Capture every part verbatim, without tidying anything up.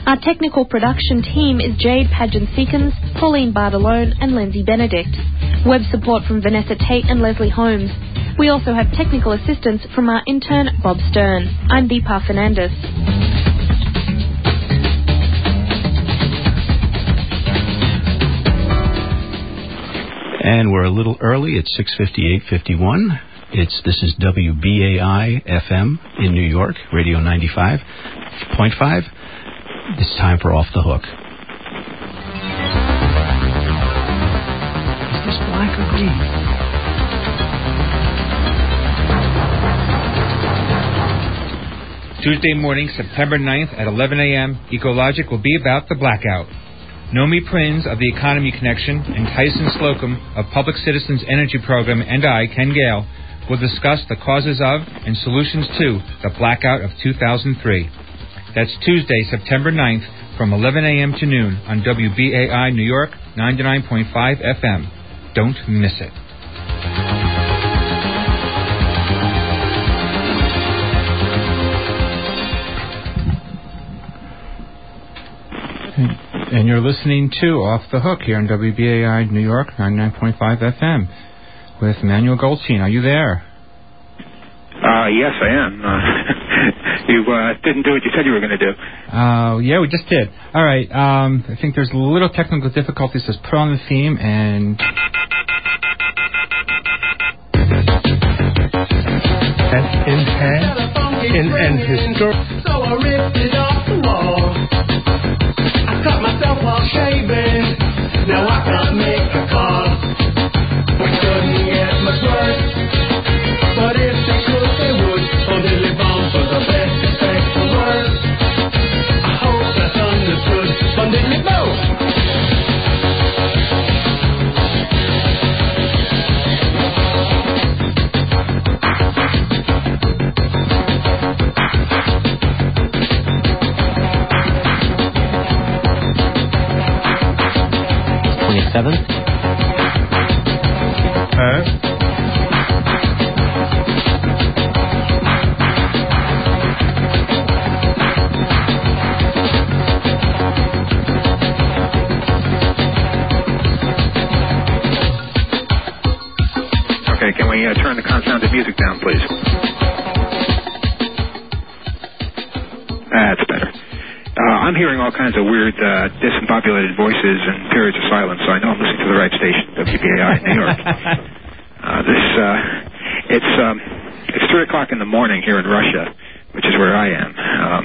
Our technical production team is Jade Pageant-Seekins, Pauline Bartolone and Lindsay Benedict. Web support from Vanessa Tate and Leslie Holmes. We also have technical assistance from our intern, Bob Stern. I'm Deepa Fernandez. And we're a little early. It's six fifty-eight fifty-one. It's This is W B A I F M in New York, Radio ninety-five point five. It's time for Off the Hook. Is this black or green? Tuesday morning, September ninth at eleven a.m., Ecologic will be about the blackout. Nomi Prinz of the Economy Connection and Tyson Slocum of Public Citizens Energy Program and I, Ken Gale, will discuss the causes of and solutions to the blackout of two thousand three. That's Tuesday, September ninth from eleven a.m. to noon on W B A I New York ninety-nine point five F M. Don't miss it. And you're listening to Off the Hook here on W B A I New York ninety-nine point five F M with Manuel Goldstein. Are you there? Uh, yes, I am. Uh, you uh, didn't do what you said you were going to do. Uh, yeah, we just did. All right. Um, I think there's a little technical difficulties. Let's put on the theme and... In hand, in and historic. So I ripped it off the wall. I cut myself while shaving. Now I can't make a call. We couldn't get much worse, but if they could, they would. Only live on for the best, expect the worst. I hope that's understood. Abundantly both. Seven. Huh? Okay, can we uh, turn the confounded music down, please? That's better. Uh, I'm hearing all kinds of weird, uh, discombobulated voices and periods of silence, so I know I'm listening to the right station, W B A I in New York. uh, this, uh, it's, um, it's three o'clock in the morning here in Russia, which is where I am. Um,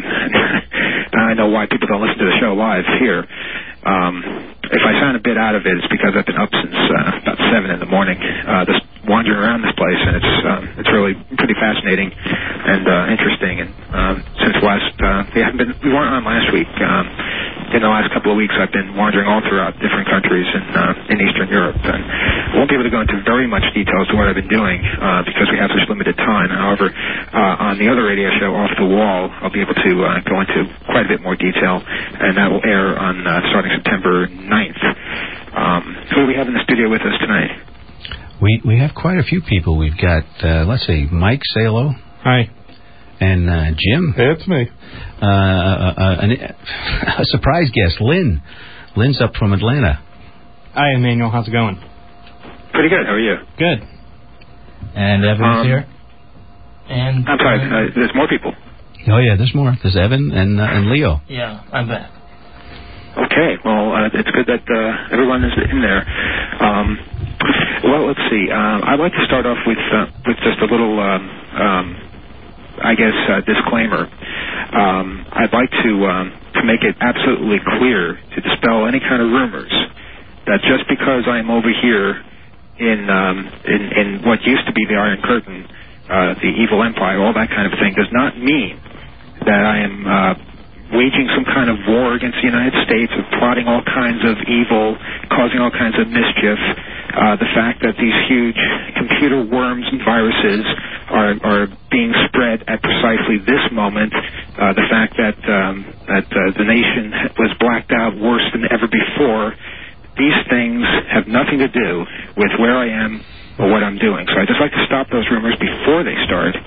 I know why people don't listen to the show live here. Um, if I sound a bit out of it, it's because I've been up since uh, about seven in the morning, uh, just wandering around this place, and it's um, it's really pretty fascinating and uh, interesting. And um, since last, uh, we haven't been, we weren't on last week. Um, in the last couple of weeks, I've been wandering all throughout different countries in uh, in Eastern Europe, and I won't be able to go into very much detail as to what I've been doing uh, because we have such limited time. However, uh, on the other radio show, Off the Wall, I'll be able to uh, go into quite a bit more detail, and that will air on uh, starting September ninth. Um, who do we have in the studio with us tonight? We we have quite a few people. We've got, uh, let's see, Mike Salo. Hi. And uh, Jim. That's me. Uh, uh, an, a surprise guest, Lynn. Lynn's up from Atlanta. Hi, Emmanuel. How's it going? Pretty good. How are you? Good. And Evan's Um, here. And I'm sorry. Uh, there's more people. Oh, yeah, there's more. There's Evan and uh, and Leo. Yeah, I'm back. Okay. Well, uh, it's good that uh, everyone is in there. Um, well, let's see. Uh, I'd like to start off with uh, with just a little, um, um, I guess, uh, disclaimer. Um, I'd like to um, to make it absolutely clear to dispel any kind of rumors that just because I'm over here in um, in, in what used to be the Iron Curtain, uh, the evil empire, all that kind of thing, does not mean that I am uh, waging some kind of war against the United States, of plotting all kinds of evil, causing all kinds of mischief. Uh, the fact that these huge computer worms and viruses are, are being spread at precisely this moment, uh, the fact that um, that uh, the nation was blacked out worse than ever before, these things have nothing to do with where I am or what I'm doing. So I'd just like to stop those rumors before they start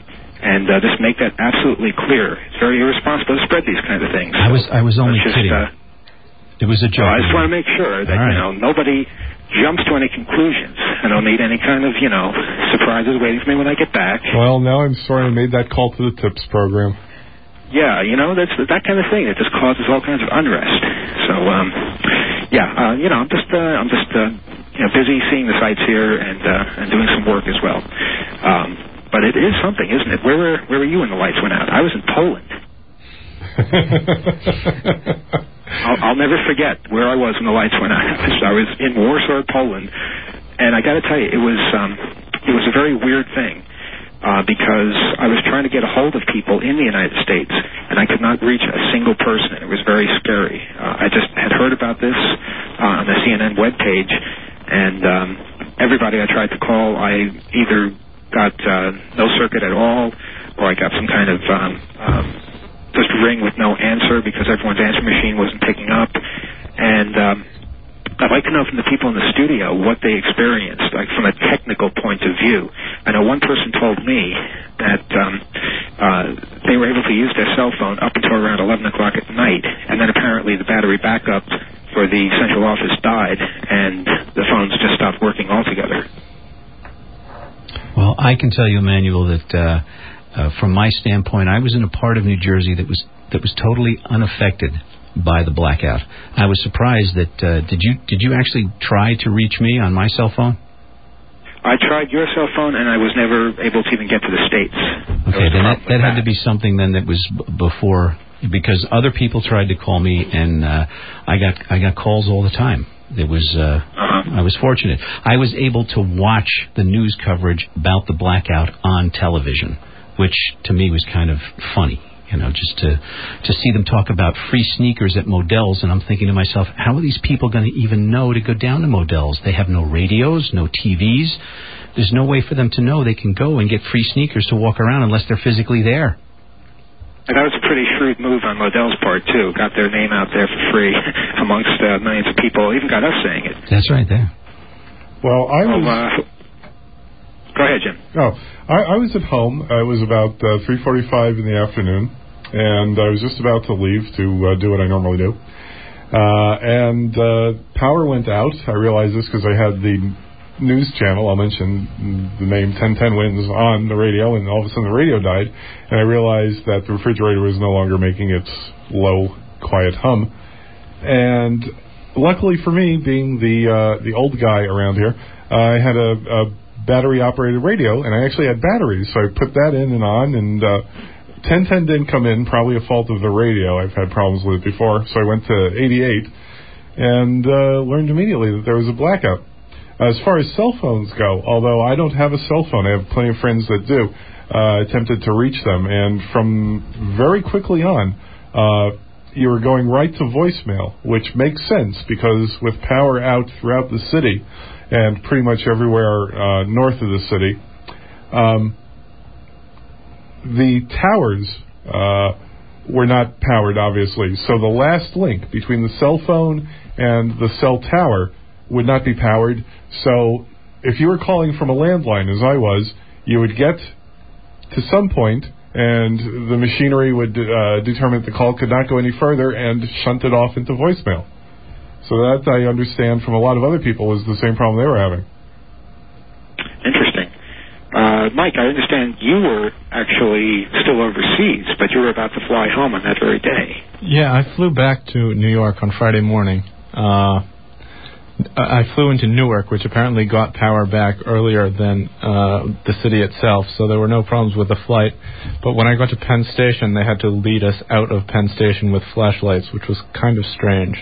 and uh, just make that absolutely clear. It's very irresponsible to spread these kinds of things. I was I was only just, kidding. Uh, it was a joke. So I just want to make sure that right. you know nobody jumps to any conclusions. I don't need any kind of you know surprises waiting for me when I get back. Well, now I'm sorry I made that call to the tips program. Yeah, you know, that's that kind of thing. It just causes all kinds of unrest. So, um, yeah, uh, you know, I'm just, uh, I'm just, uh, you know, busy seeing the sights here and uh, and doing some work as well. Um, but it is something, isn't it? Where were where were you when the lights went out? I was in Poland. I'll, I'll never forget where I was when the lights went out. I was in Warsaw, Poland, and I got to tell you, it was um, it was a very weird thing. Uh, because I was trying to get a hold of people in the United States, and I could not reach a single person. It was very scary. Uh, I just had heard about this uh, on the C N N webpage, and um, everybody I tried to call, I either got uh, no circuit at all, or I got some kind of um, um, just ring with no answer because everyone's answer machine wasn't picking up. And um, I'd like to know from the people in the studio what they experienced, like from a technical point of view. I know one person told me that um, uh, they were able to use their cell phone up until around eleven o'clock at night, and then apparently the battery backup for the central office died, and the phones just stopped working altogether. Well, I can tell you, Emmanuel, that uh, uh, from my standpoint, I was in a part of New Jersey that was that was totally unaffected by the blackout. I was surprised that uh, did you did you actually try to reach me on my cell phone? I tried your cell phone, and I was never able to even get to the States. Okay, then that, that had to be something then that was b- before, because other people tried to call me, and uh, I got I got calls all the time. It was uh, uh-huh. I was fortunate. I was able to watch the news coverage about the blackout on television, which to me was kind of funny. You know, just to to see them talk about free sneakers at Modell's, and I'm thinking to myself, how are these people going to even know to go down to Modell's? They have no radios, no T Vs. There's no way for them to know they can go and get free sneakers to walk around unless they're physically there. And that was a pretty shrewd move on Modell's part, too. Got their name out there for free amongst uh, millions of people. Even got us saying it. That's right there. Well, I was... Oh, uh, go ahead, Jim. Oh, I, I was at home. It was about uh, three forty-five in the afternoon, and I was just about to leave to uh, do what I normally do. Uh, and uh, power went out. I realized this because I had the news channel, I'll mention the name ten ten Wins, on the radio, and all of a sudden the radio died, and I realized that the refrigerator was no longer making its low, quiet hum. And luckily for me, being the uh, the old guy around here, I had a, a battery-operated radio, and I actually had batteries, so I put that in and on, and uh, ten ten didn't come in, probably a fault of the radio. I've had problems with it before, so I went to eighty-eight and uh, learned immediately that there was a blackout. As far as cell phones go, although I don't have a cell phone, I have plenty of friends that do, uh, attempted to reach them, and from very quickly on, uh, you were going right to voicemail, which makes sense because with power out throughout the city and pretty much everywhere uh, north of the city, um, the towers uh, were not powered, obviously. So the last link between the cell phone and the cell tower would not be powered. So if you were calling from a landline, as I was, you would get to some point and the machinery would uh, determine that the call could not go any further and shunt it off into voicemail. So that, I understand from a lot of other people, was the same problem they were having. Interesting. Uh, Mike, I understand you were actually still overseas, but you were about to fly home on that very day. Yeah, I flew back to New York on Friday morning. Uh, I flew into Newark, which apparently got power back earlier than uh, the city itself, so there were no problems with the flight. But when I got to Penn Station, they had to lead us out of Penn Station with flashlights, which was kind of strange.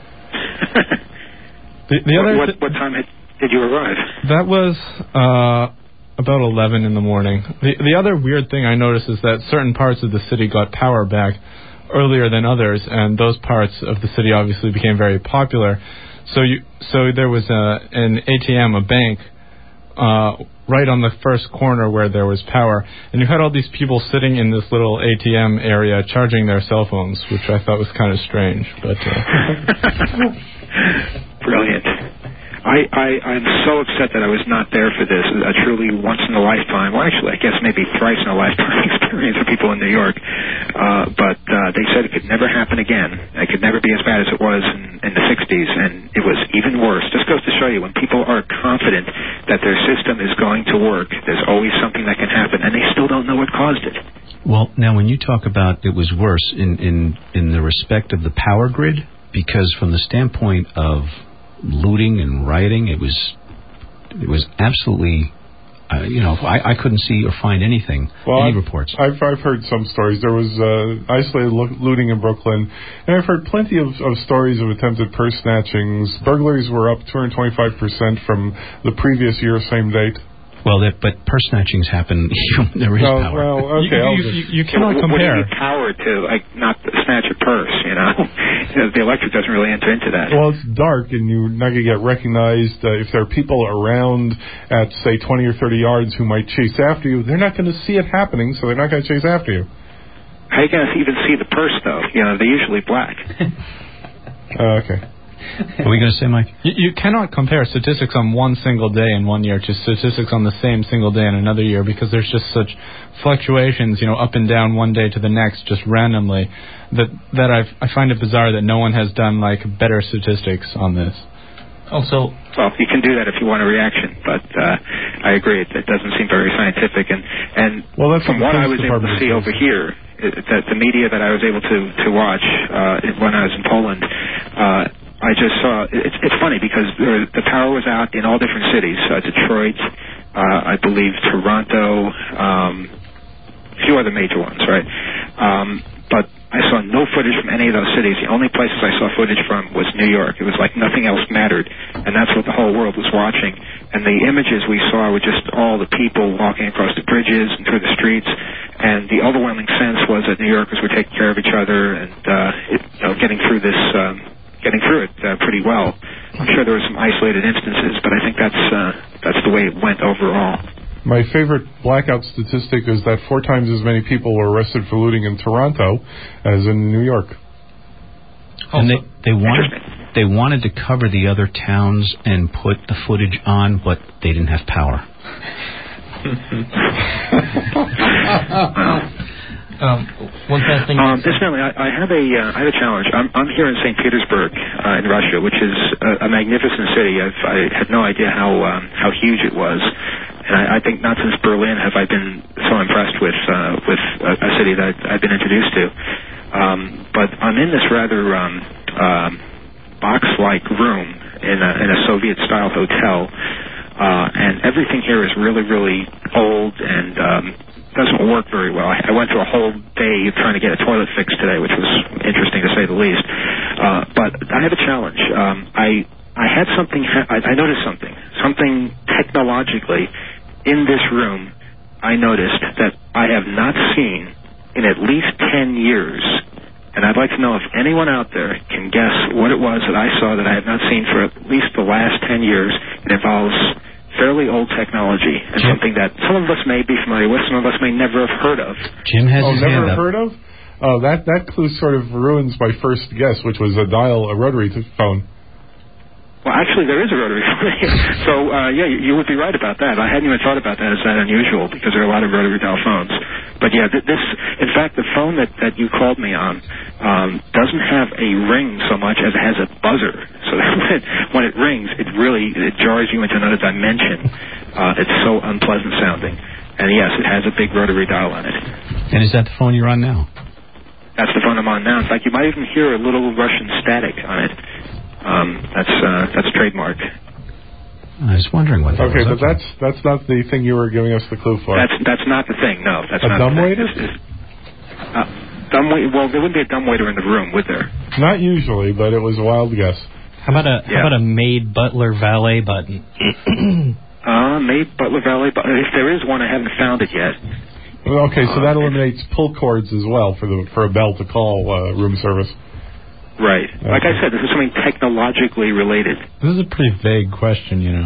the, the what, other what, th- what time had, did you arrive? That was uh, about eleven in the morning. The, the other weird thing I noticed is that certain parts of the city got power back earlier than others, and those parts of the city obviously became very popular. So you, so there was a, an A T M, a bank, uh, right on the first corner where there was power, and you had all these people sitting in this little A T M area charging their cell phones, which I thought was kind of strange. But uh. Brilliant. I, I, I'm so upset that I was not there for this. A truly once-in-a-lifetime, well, actually, I guess maybe thrice-in-a-lifetime experience for people in New York. Uh, but uh, they said it could never happen again. It could never be as bad as it was in, in the sixties, and it was even worse. Just goes to show you, when people are confident that their system is going to work, there's always something that can happen, and they still don't know what caused it. Well, now, when you talk about it was worse in, in, in the respect of the power grid, because from the standpoint of looting and rioting, it was it was absolutely, uh, you know, I, I couldn't see or find anything, well, any I've, reports. I've, I've heard some stories. There was uh, isolated lo- looting in Brooklyn, and I've heard plenty of, of stories of attempted purse snatchings. Burglaries were up two hundred twenty-five percent from the previous year, same date. Well, that, but purse snatchings happen. There is no, power. Well, okay, you, you, you, you cannot what, compare. What do you need power to, like, not snatch a purse, you know? The electric doesn't really enter into that. Well, it's dark, and you're not going to get recognized. Uh, if there are people around at, say, twenty or thirty yards who might chase after you, they're not going to see it happening, so they're not going to chase after you. How are you going to even see the purse, though? You know, they're usually black. uh, okay. What were you going to say, Mike? You, you cannot compare statistics on one single day in one year to statistics on the same single day in another year, because there's just such fluctuations, you know, up and down one day to the next, just randomly, that that I've, I find it bizarre that no one has done, like, better statistics on this. Also, well, you can do that if you want a reaction, but uh, I agree, it, it doesn't seem very scientific. And, and well, that's from what I was able to see over here, it, that the media that I was able to, to watch uh, when I was in Poland, uh, I just saw, it's, it's funny because there, the power was out in all different cities, uh, Detroit, uh, I believe Toronto, um, a few other major ones, right? Um, but I saw no footage from any of those cities. The only places I saw footage from was New York. It was like nothing else mattered, and that's what the whole world was watching. And the images we saw were just all the people walking across the bridges and through the streets, and the overwhelming sense was that New Yorkers were taking care of each other and uh, it, you know, getting through this... Um, getting through it uh, pretty well. I'm sure there were some isolated instances, but I think that's uh, that's the way it went overall. My favorite blackout statistic is that four times as many people were arrested for looting in Toronto as in New York. And they, they wanted they wanted to cover the other towns and put the footage on, but they didn't have power. Um, one last thing. Um, incidentally, I, I have a uh, I have a challenge. I'm I'm here in Saint Petersburg uh, in Russia, which is a, a magnificent city. I've, I had no idea how um, how huge it was, and I, I think not since Berlin have I been so impressed with uh, with a, a city that I've been introduced to. Um, but I'm in this rather um, um, box-like room in a, in a Soviet-style hotel, uh, and everything here is really really old and um, doesn't work very well. I, I went through a whole day trying to get a toilet fixed today, which was interesting to say the least. Uh, but I have a challenge. Um, I I had something. Ha- I, I noticed something. Something technologically in this room. I noticed that I have not seen in at least ten years. And I'd like to know if anyone out there can guess what it was that I saw that I have not seen for at least the last ten years. It involves fairly old technology, and Jim, something that some of us may be familiar with, some of us may never have heard of. Jim has oh, his never hand up. heard of? Oh, that that clue sort of ruins my first guess, which was a dial, a rotary phone. Well, actually, there is a rotary phone. So, uh, yeah, you, you would be right about that. I hadn't even thought about that as that unusual, because there are a lot of rotary dial phones. But yeah, th- this, in fact, the phone that, that you called me on um, doesn't have a ring so much as it has a buzzer. So that when it, when it rings, it really it jars you into another dimension. Uh, it's so unpleasant sounding. And yes, it has a big rotary dial on it. And is that the phone you're on now? That's the phone I'm on now. In fact, you might even hear a little Russian static on it. Um, that's uh, that's trademark. I was wondering what that okay, was. Okay, but that's that's not the thing you were giving us the clue for. That's that's not the thing. No, that's a not dumbwaiter. Uh, dumbwaiter. Well, there wouldn't be a dumbwaiter in the room, would there? Not usually, but it was a wild guess. How about a yeah. how about a maid butler valet button? uh, maid butler valet button. If there is one, I haven't found it yet. Okay, so uh, that eliminates pull cords as well for the for a bell to call uh, room service. Right. Okay. Like I said, this is something technologically related. This is a pretty vague question, you know.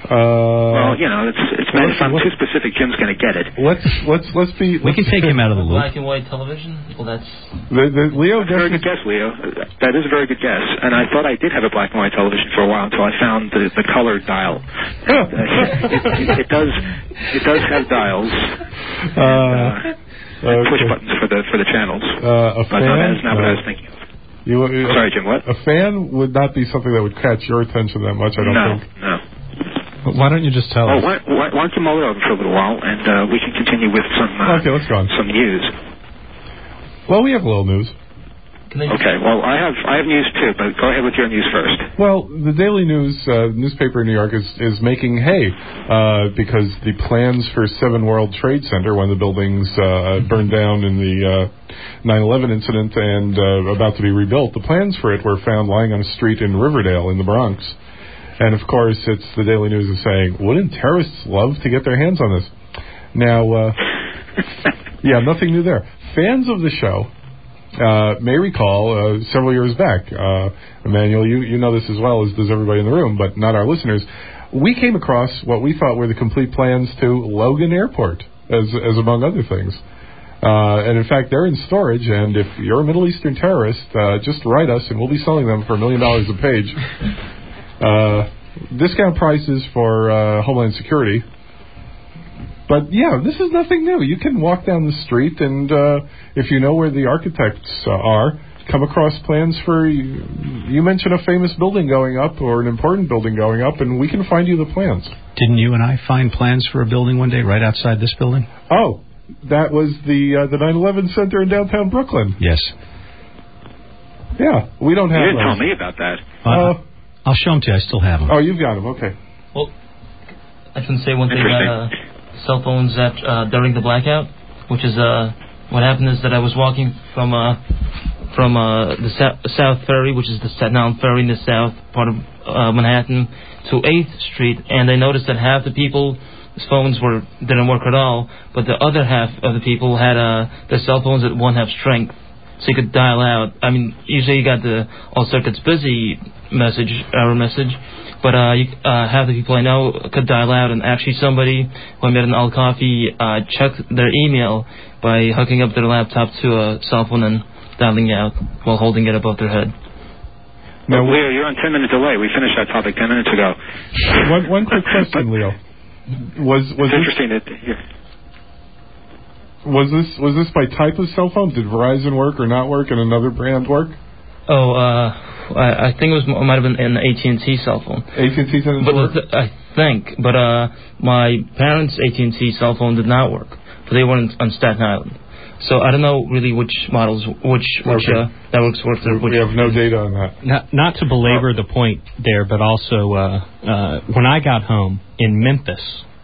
Uh, well, you know, it's it's meant if I'm too specific, Jim's going to get it. Let's let's let's be. We can take him out of the loop. Black and white television. Well, that's The, the, Leo, That's a very good guess, Leo. That is a very good guess. And I thought I did have a black and white television for a while until I found the, the colored dial. And, uh, it, it, it does it does have dials. And, uh, and okay. push buttons for the for the channels. Uh, a but fan, no, that is not what I uh, was thinking of. You, you, Sorry, Jim. What? A fan would not be something that would catch your attention that much. I don't no, think. No. Why don't you just tell oh, us? why, why, why don't you mull it over for a little while, and uh, we can continue with some uh, Okay, let's go on. some news. Well, we have a little news. Okay, well, I have I have news too, but go ahead with your news first. Well, the Daily News uh, newspaper in New York is, is making hay uh, because the plans for Seven World Trade Center, one of the buildings uh, burned down in the uh, nine eleven incident and uh, about to be rebuilt, the plans for it were found lying on a street in Riverdale in the Bronx. And, of course, it's the Daily News is saying, wouldn't terrorists love to get their hands on this? Now, uh, yeah, nothing new there. Fans of the show uh, may recall uh, several years back, uh, Emmanuel, you, you know this as well as does everybody in the room, but not our listeners, we came across what we thought were the complete plans to Logan Airport, as, as among other things. Uh, and, in fact, they're in storage, and if you're a Middle Eastern terrorist, uh, just write us, and we'll be selling them for a million dollars a page. Uh, discount prices for uh, Homeland Security. But, yeah, this is nothing new. You can walk down the street and, uh, if you know where the architects uh, are, come across plans for, you, you mention a famous building going up or an important building going up, and we can find you the plans. Didn't you and I find plans for a building one day right outside this building? Oh, that was the uh, the nine eleven Center in downtown Brooklyn. Yes. Yeah, we don't have You didn't those. tell me about that. Uh, Uh, I'll show them to you. I still have them. oh, you've got them. Okay. well. I can say one thing Interesting. about uh, cell phones at, uh, during the blackout, which is uh, what happened is that I was walking from uh, from uh, the South, South Ferry, which is the Staten Island Ferry in the south part of uh, Manhattan, to eighth Street, and I noticed that half the people's phones were didn't work at all, but the other half of the people had uh, their cell phones at one half strength. So you could dial out. I mean, usually you got the all circuits busy message, error message, but uh, you, uh, half the people I know could dial out. And actually, somebody who I met in Al Coffee uh, checked their email by hooking up their laptop to a cell phone and dialing out while holding it above their head. Now, Leo, you're on ten minute delay. We finished that topic ten minutes ago. one, one quick question, Leo. Was was It's this, interesting that. Yeah. was this was this by type of cell phone? Did Verizon work or not work, and another brand work? Oh, uh, I, I think it was it might have been an A T and T cell phone. A T and T didn't But work. th- I think, but uh, my parents' A T and T cell phone did not work, but they weren't on Staten Island. So I don't know really which models, which which Okay. uh, networks worked. Or which We have no data on that. Not, Not to belabor the point there, but also uh, uh, when I got home in Memphis,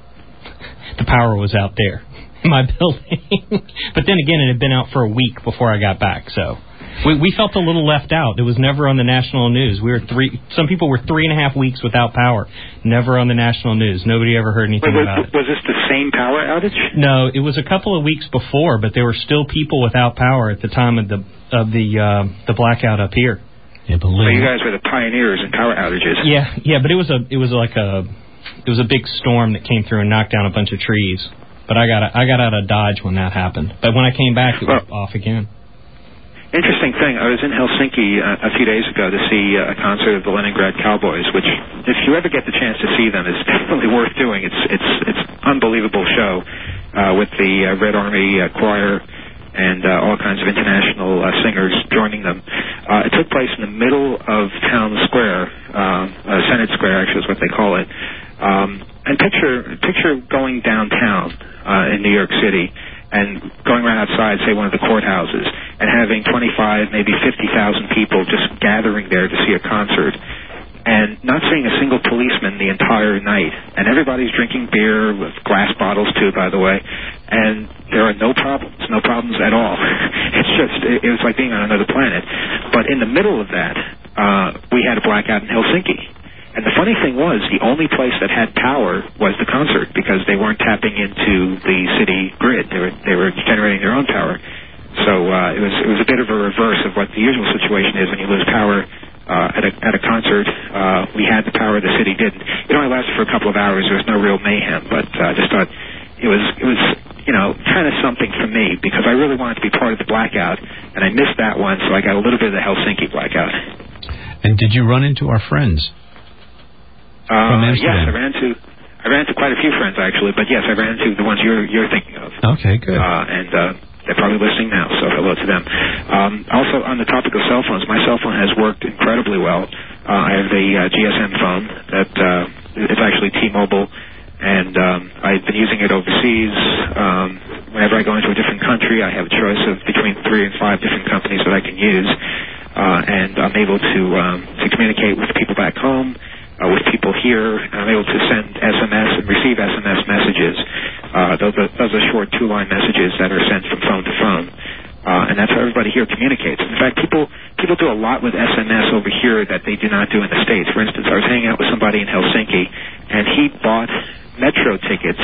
the power was out there in my building. But then again, it had been out for a week before I got back, so we, we felt a little left out. It was never on the national news. We were three. Some people were three and a half weeks without power, never on the national news. Nobody ever heard anything Wait, about was, it. was this the same power outage? No, it was a couple of weeks before, but there were still people without power at the time of the of the uh, the blackout up here. Yeah, but So Lou, you guys were the pioneers in power outages. Yeah, yeah, but it was a it was like a it was a big storm that came through and knocked down a bunch of trees. But I got I got out of Dodge when that happened. But when I came back, it was Well, off again. Interesting thing, I was in Helsinki uh, a few days ago to see uh, a concert of the Leningrad Cowboys, which, if you ever get the chance to see them, is definitely worth doing. It's it's it's unbelievable show uh, with the uh, Red Army uh, choir and uh, all kinds of international uh, singers joining them. Uh, it took place in the middle of Town Square, uh, uh, Senate Square, actually is what they call it. Um, and picture picture going downtown uh, in New York City and going around outside, say, one of the courthouses, and having twenty-five, maybe fifty thousand people just gathering there to see a concert, and not seeing a single policeman the entire night. And everybody's drinking beer, with glass bottles, too, by the way, and there are no problems, no problems at all. It's just, it, it was like being on another planet. But in the middle of that, uh, we had a blackout in Helsinki. And the funny thing was, the only place that had power was the concert, because they weren't tapping into the city grid. They were they were generating their own power. So uh, it was it was a bit of a reverse of what the usual situation is when you lose power uh, at a at a concert. Uh, we had the power, the city didn't. It only lasted for a couple of hours. There was no real mayhem, but uh, I just thought it was it was you know kind of something for me because I really wanted to be part of the blackout, and I missed that one, so I got a little bit of the Helsinki blackout. And did you run into our friends uh, from Yes, Amsterdam? I ran into I ran into quite a few friends actually, but yes, I ran into the ones you're you're thinking of. Okay, good. Uh, and uh, they're probably listening now, so hello to them. Um, also, on the topic of cell phones, my cell phone has worked incredibly well. Uh, I have a uh, G S M phone that uh, it's actually T-Mobile, and um, I've been using it overseas. Um, whenever I go into a different country, I have a choice of between three and five different companies that I can use, uh, and I'm able to um, to communicate with people back home, uh, with people here, and I'm able to send S M S and receive S M S messages. Uh, those, are, those are short two-line messages that are sent from phone to phone. Uh, and that's how everybody here communicates. In fact, people people do a lot with S M S over here that they do not do in the States. For instance, I was hanging out with somebody in Helsinki, and he bought metro tickets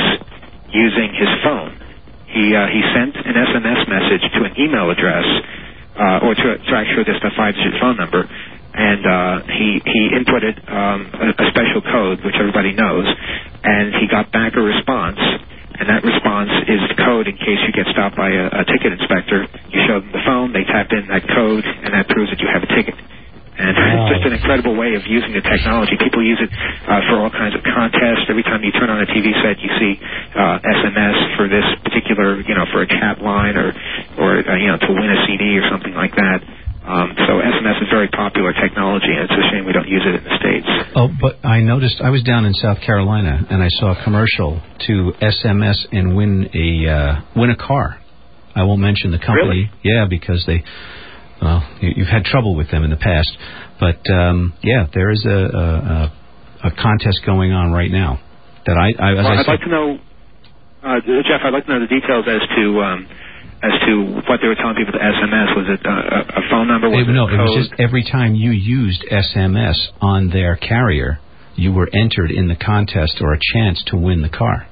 using his phone. He uh, he sent an S M S message to an email address, uh, or to, to actually just a five-digit phone number, and uh, he, he inputted um, a, a special code, which everybody knows, and he got back a response. And that response is the code in case you get stopped by a, a ticket inspector. You show them the phone, they tap in that code, and that proves that you have a ticket. And wow. It's just an incredible way of using the technology. People use it uh, for all kinds of contests. Every time you turn on a T V set, you see uh, S M S for this particular, you know, for a chat line or, or uh, you know, to win a C D or something like that. Um, so S M S is very popular technology, and it's a shame we don't use it in the States. Oh, but I noticed, I was down in South Carolina, and I saw a commercial to S M S and win a uh, win a car. I won't mention the company. Really? Yeah, because they, well, you, you've had trouble with them in the past. But, um, yeah, there is a, a, a contest going on right now. That I, I as well, I I'd said, like to know, uh, Jeff, I'd like to know the details as to... Um, as to what they were telling people to S M S. Was it uh, a phone number? Was it, it no, a code? it was just every time you used S M S on their carrier, you were entered in the contest or a chance to win the car.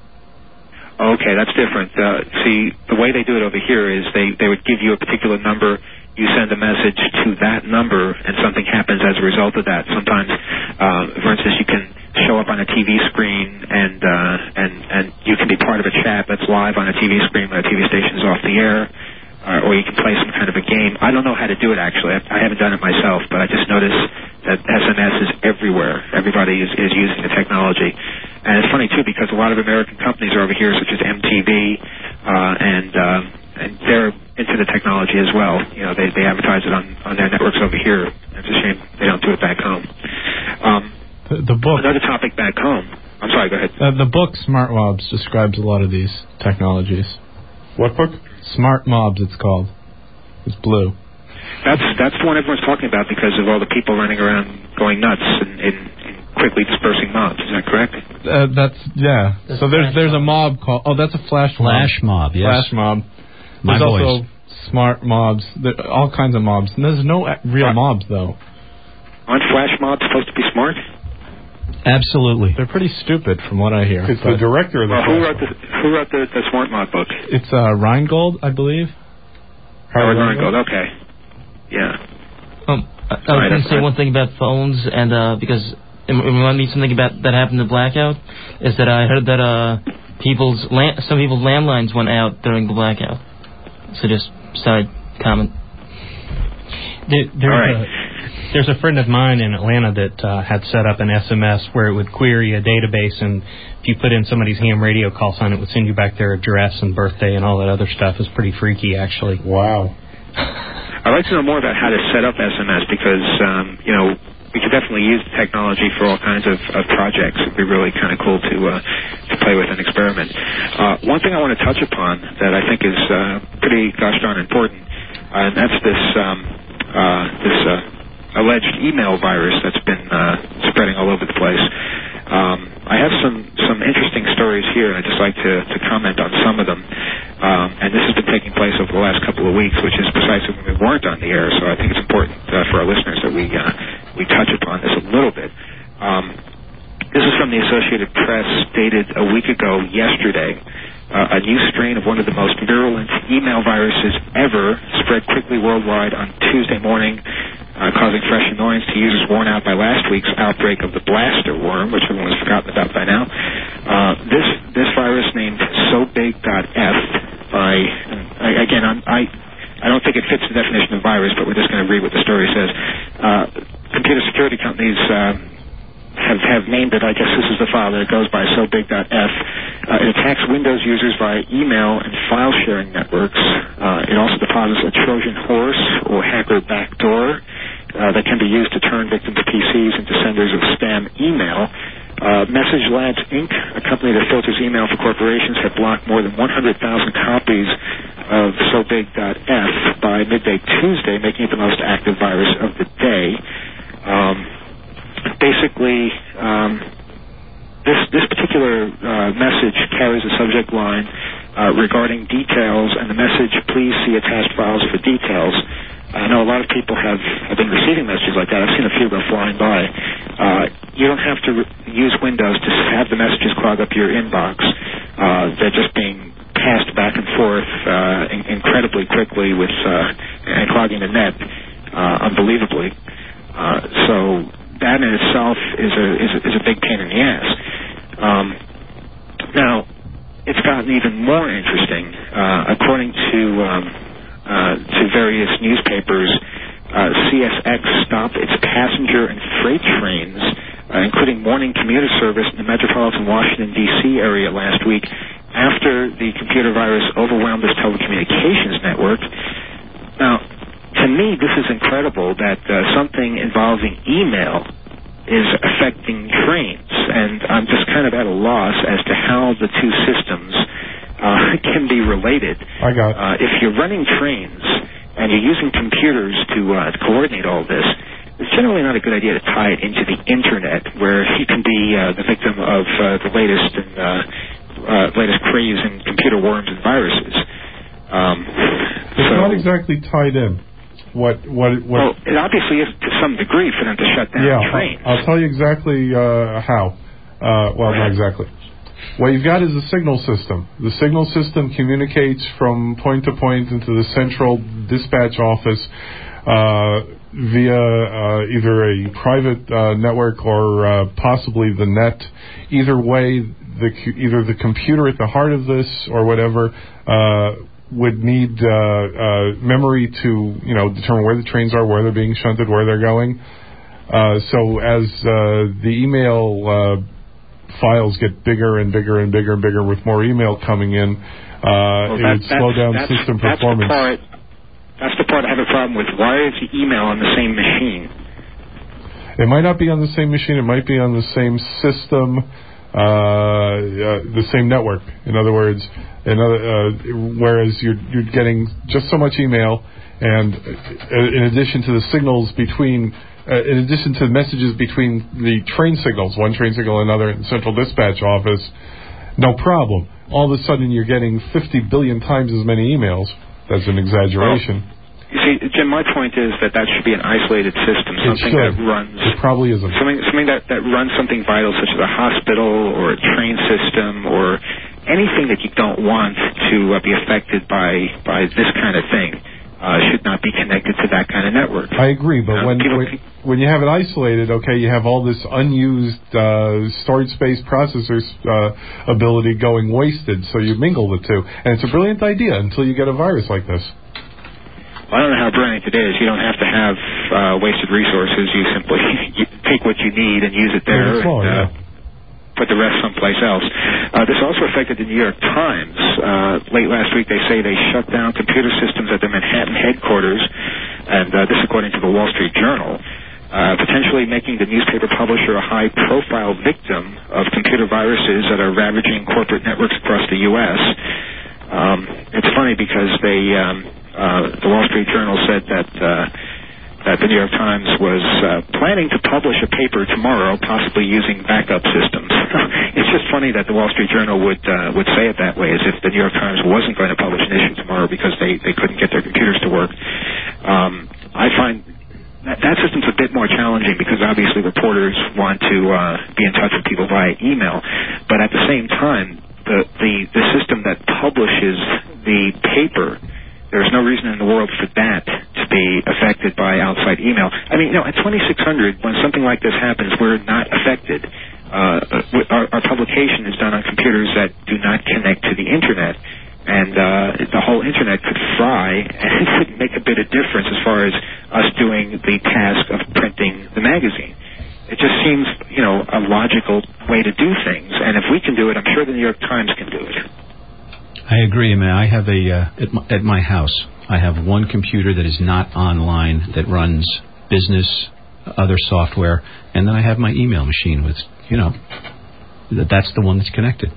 Okay, that's different. Uh, see, the way they do it over here is they, they would give you a particular number, you send a message to that number, and something happens as a result of that. Sometimes, uh, for instance, you can show up on a T V screen, and uh, and and you can be part of a chat that's live on a T V screen when a T V station is off the air, uh, or you can play some kind of a game. I don't know how to do it, actually. I, I haven't done it myself, but I just noticed that S M S is everywhere. Everybody is, is using the technology. And it's funny, too, because a lot of American companies are over here, such as M T V, uh, and uh, and they're into the technology as well. You know, they, they advertise it on, on their networks over here. It's a shame they don't do it back home. Um, The, the book. Another topic back home. I'm sorry, go ahead. Uh, the book Smart Mobs describes a lot of these technologies. What book? Smart Mobs, it's called. It's blue. That's that's the one everyone's talking about because of all the people running around going nuts and, and, and quickly dispersing mobs. Is that correct? Uh, that's yeah. That's so there's there's mob. a mob called oh that's a flash mob. Flash mob, yes. Flash mob. My There's boys. also smart mobs. There, all kinds of mobs. And there's no real Right. mobs though. Aren't flash mobs supposed to be smart? Absolutely. They're pretty stupid from what I hear. It's the but director of the Well, who Flash wrote the who wrote the, the smart mod book? It's uh, Rheingold, I believe. Howard Rheingold. Okay. Yeah. Um, I, I was Sorry, going to that's say fine. one thing about phones, and uh, because it reminded me something about that happened in the blackout, is that I heard that uh, people's land, some people's landlines went out during the blackout. So just side comment. There, there's, All right. a, there's a friend of mine in Atlanta that uh, had set up an S M S where it would query a database, and if you put in somebody's ham radio call sign, it would send you back their address and birthday and all that other stuff. It's pretty freaky, actually. Wow. I'd like to know more about how to set up S M S because, um, you know, we could definitely use the technology for all kinds of, of projects. It'd be really kind of cool to uh, to play with and experiment. Uh, one thing I want to touch upon that I think is uh, pretty gosh darn important, uh, and that's this um, uh, this uh, alleged email virus that's been uh, spreading all over the place. Um, I have some, some interesting stories here, and I'd just like to, to comment on some of them. Um, and this has been taking place over the last couple of weeks, which is precisely when we weren't on the air, so I think it's important uh, for our listeners that we uh, we touch upon this a little bit. Um, this is from the Associated Press, dated a week ago yesterday. Uh, a new strain of one of the most virulent email viruses ever spread quickly worldwide on Tuesday morning. uh, causing fresh annoyance to users worn out by last week's outbreak of the blaster worm, which everyone's forgotten about by now. Uh, this this virus named so big dot f by, uh, again, I'm, I I don't think it fits the definition of virus, but we're just going to read what the story says. Uh, computer security companies uh, have, have named it, I guess this is the file that it goes by, so big dot f. Uh, it attacks Windows users via email and file sharing networks. Uh, it also deposits a Trojan horse or hacker backdoor uh, that can be used to turn victims' P Cs into senders of spam email. Uh, Message Labs, Incorporated, a company that filters email for corporations, had blocked more than one hundred thousand copies of so big dot f by midday Tuesday, making it the most active virus of the day. Um, basically, um, this this particular uh, message carries a subject line uh, regarding details, and the message, please see attached files for details. I know a lot of people have, have been receiving messages like that. I've seen a few go flying by. Uh, you don't have to re- use Windows to have the messages clog up your inbox. Uh, they're just being passed back and forth uh, in- incredibly quickly with uh, and clogging the net uh, unbelievably. Uh, so that in itself is a, is a is a big pain in the ass. Um, now, it's gotten even more interesting. Uh, according to um, Uh, to various newspapers, uh, C S X stopped its passenger and freight trains, uh, including morning commuter service in the metropolitan Washington, D C area last week after the computer virus overwhelmed its telecommunications network. Now, to me, this is incredible that uh, something involving email is affecting trains, and I'm just kind of at a loss as to how the two systems Uh, can be related. I got it. Uh, if you're running trains and you're using computers to uh, coordinate all this, it's generally not a good idea to tie it into the internet, where you can be uh, the victim of uh, the latest and uh, uh, latest craze in computer worms and viruses. Um, it's so, not exactly tied in. What? What? what well, it obviously is to some degree for them to shut down yeah, trains. I'll, I'll tell you exactly uh, how. Uh, well, not exactly. What you've got is a signal system. The signal system communicates from point to point into the central dispatch office uh, via uh, either a private uh, network or uh, possibly the net. Either way, the either the computer at the heart of this or whatever uh, would need uh, uh, memory to, you know, determine where the trains are, where they're being shunted, where they're going. Uh, so as uh, the email uh, files get bigger and bigger and bigger and bigger with more email coming in, uh, well, it that, would slow down that's, system that's performance. The part, that's the part I have a problem with. Why is the email on the same machine? It might not be on the same machine. It might be on the same system, uh, uh, the same network. In other words, in other, uh, whereas you're, you're getting just so much email, and uh, in addition to the signals between Uh, in addition to messages between the train signals, one train signal and another in the central dispatch office, no problem. All of a sudden you're getting fifty billion times as many emails. That's an exaggeration. Well, you see, Jim, my point is that that should be an isolated system, something that runs... It probably isn't. Something, something that, that runs something vital, such as a hospital or a train system or anything that you don't want to uh, be affected by, by this kind of thing. Uh, should not be connected to that kind of network. I agree, but uh, when, when when you have it isolated, okay, you have all this unused uh, storage space processor uh, ability going wasted, so you mingle the two. And it's a brilliant idea until you get a virus like this. Well, I don't know how brilliant it is. You don't have to have uh, wasted resources. You simply you take what you need and use it there. Yeah, small, and, uh, yeah. Put the rest someplace else. Uh, this also affected the New York Times. Uh, late last week, they say they shut down computer systems at their Manhattan headquarters, and uh, this according to the Wall Street Journal, uh, potentially making the newspaper publisher a high-profile victim of computer viruses that are ravaging corporate networks across the U S Um, it's funny because they, um, uh, the Wall Street Journal said that uh, that the New York Times was uh, planning to publish a paper tomorrow, possibly using backup systems. It's just funny that the Wall Street Journal would uh, would say it that way, as if the New York Times wasn't going to publish an issue tomorrow because they, they couldn't get their computers to work. Um, I find that, that system's a bit more challenging because obviously reporters want to uh, be in touch with people via email, but at the same time, the, the, the system that publishes the paper, there's no reason in the world for that to be affected by outside email. I mean, you know, at twenty-six hundred, when something like this happens, we're not affected. Uh, our, our publication is done on computers that do not connect to the Internet, and uh, the whole Internet could fry, and it would make a bit of difference as far as us doing the task of printing the magazine. It just seems, you know, a logical way to do things, and if we can do it, I'm sure the New York Times can do it. I agree, man. I have a uh, at, my, at my house. I have one computer that is not online that runs business, other software, and then I have my email machine with, you know, that's the one that's connected.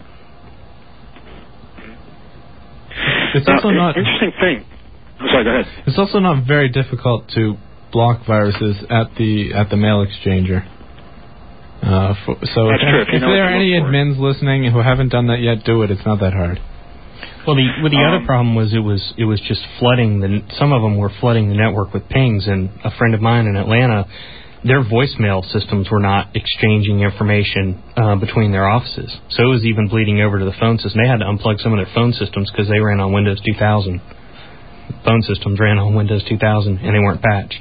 It's also uh, not interesting thing. I'm sorry. Go ahead. It's also not very difficult to block viruses at the at the mail exchanger. Uh, for, so That's if, true. If, if you know there are any for. admins listening who haven't done that yet, do it. It's not that hard. Well, the well, the Um, other problem was it was it was just flooding the. Some of them were flooding the network with pings, and a friend of mine in Atlanta, their voicemail systems were not exchanging information uh, between their offices. So it was even bleeding over to the phone system. They had to unplug some of their phone systems because they ran on Windows two thousand. Phone systems ran on Windows two thousand, and they weren't patched.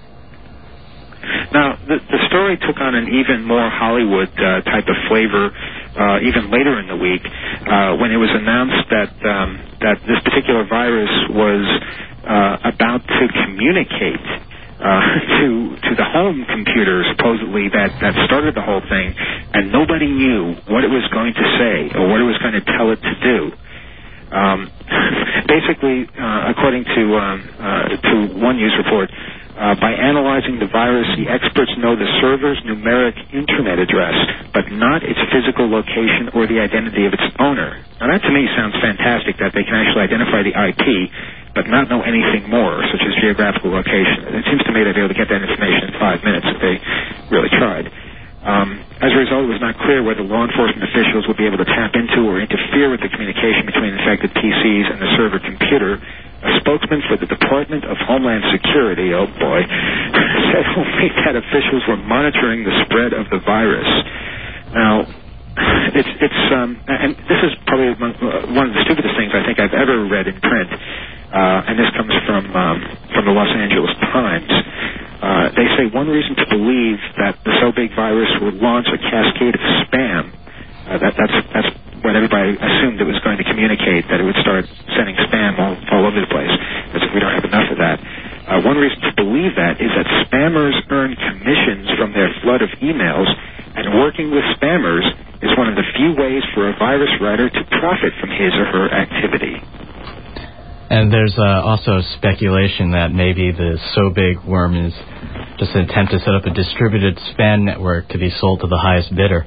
Now, the, the story took on an even more Hollywood uh, type of flavor uh, even later in the week uh, when it was announced that um, that this particular virus was uh, about to communicate uh, to to the home computer, supposedly, that, that started the whole thing, and nobody knew what it was going to say or what it was going to tell it to do. Um, basically, uh, according to um, uh, to one news report, Uh, by analyzing the virus, the experts know the server's numeric internet address, but not its physical location or the identity of its owner. Now, that to me sounds fantastic, that they can actually identify the I P, but not know anything more, such as geographical location. It seems to me they'd be able to get that information in five minutes if they really tried. Um, as a result, it was not clear whether law enforcement officials would be able to tap into or interfere with the communication between infected P Cs and the server computer. A spokesman for the Department of Homeland Security, oh boy, said only that officials were monitoring the spread of the virus. Now, it's, it's um, and this is probably one of the stupidest things I think I've ever read in print, uh, and this comes from um, from the Los Angeles Times. Uh, they say one reason to believe that the so big virus would launch a cascade of spam. Uh, that, that's that's what everybody assumed it was going to communicate, that it would start sending spam all, all over the place, as if we don't have enough of that. Uh, one reason to believe that is that spammers earn commissions from their flood of emails, and working with spammers is one of the few ways for a virus writer to profit from his or her activity. And there's uh, also speculation that maybe the So Big worm is just an attempt to set up a distributed spam network to be sold to the highest bidder.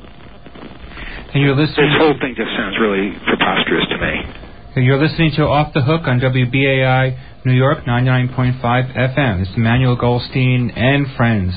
And you're listening. This whole thing just sounds really preposterous to me. You're listening to Off the Hook on W B A I New York ninety-nine point five F M. It's Emmanuel Goldstein and friends.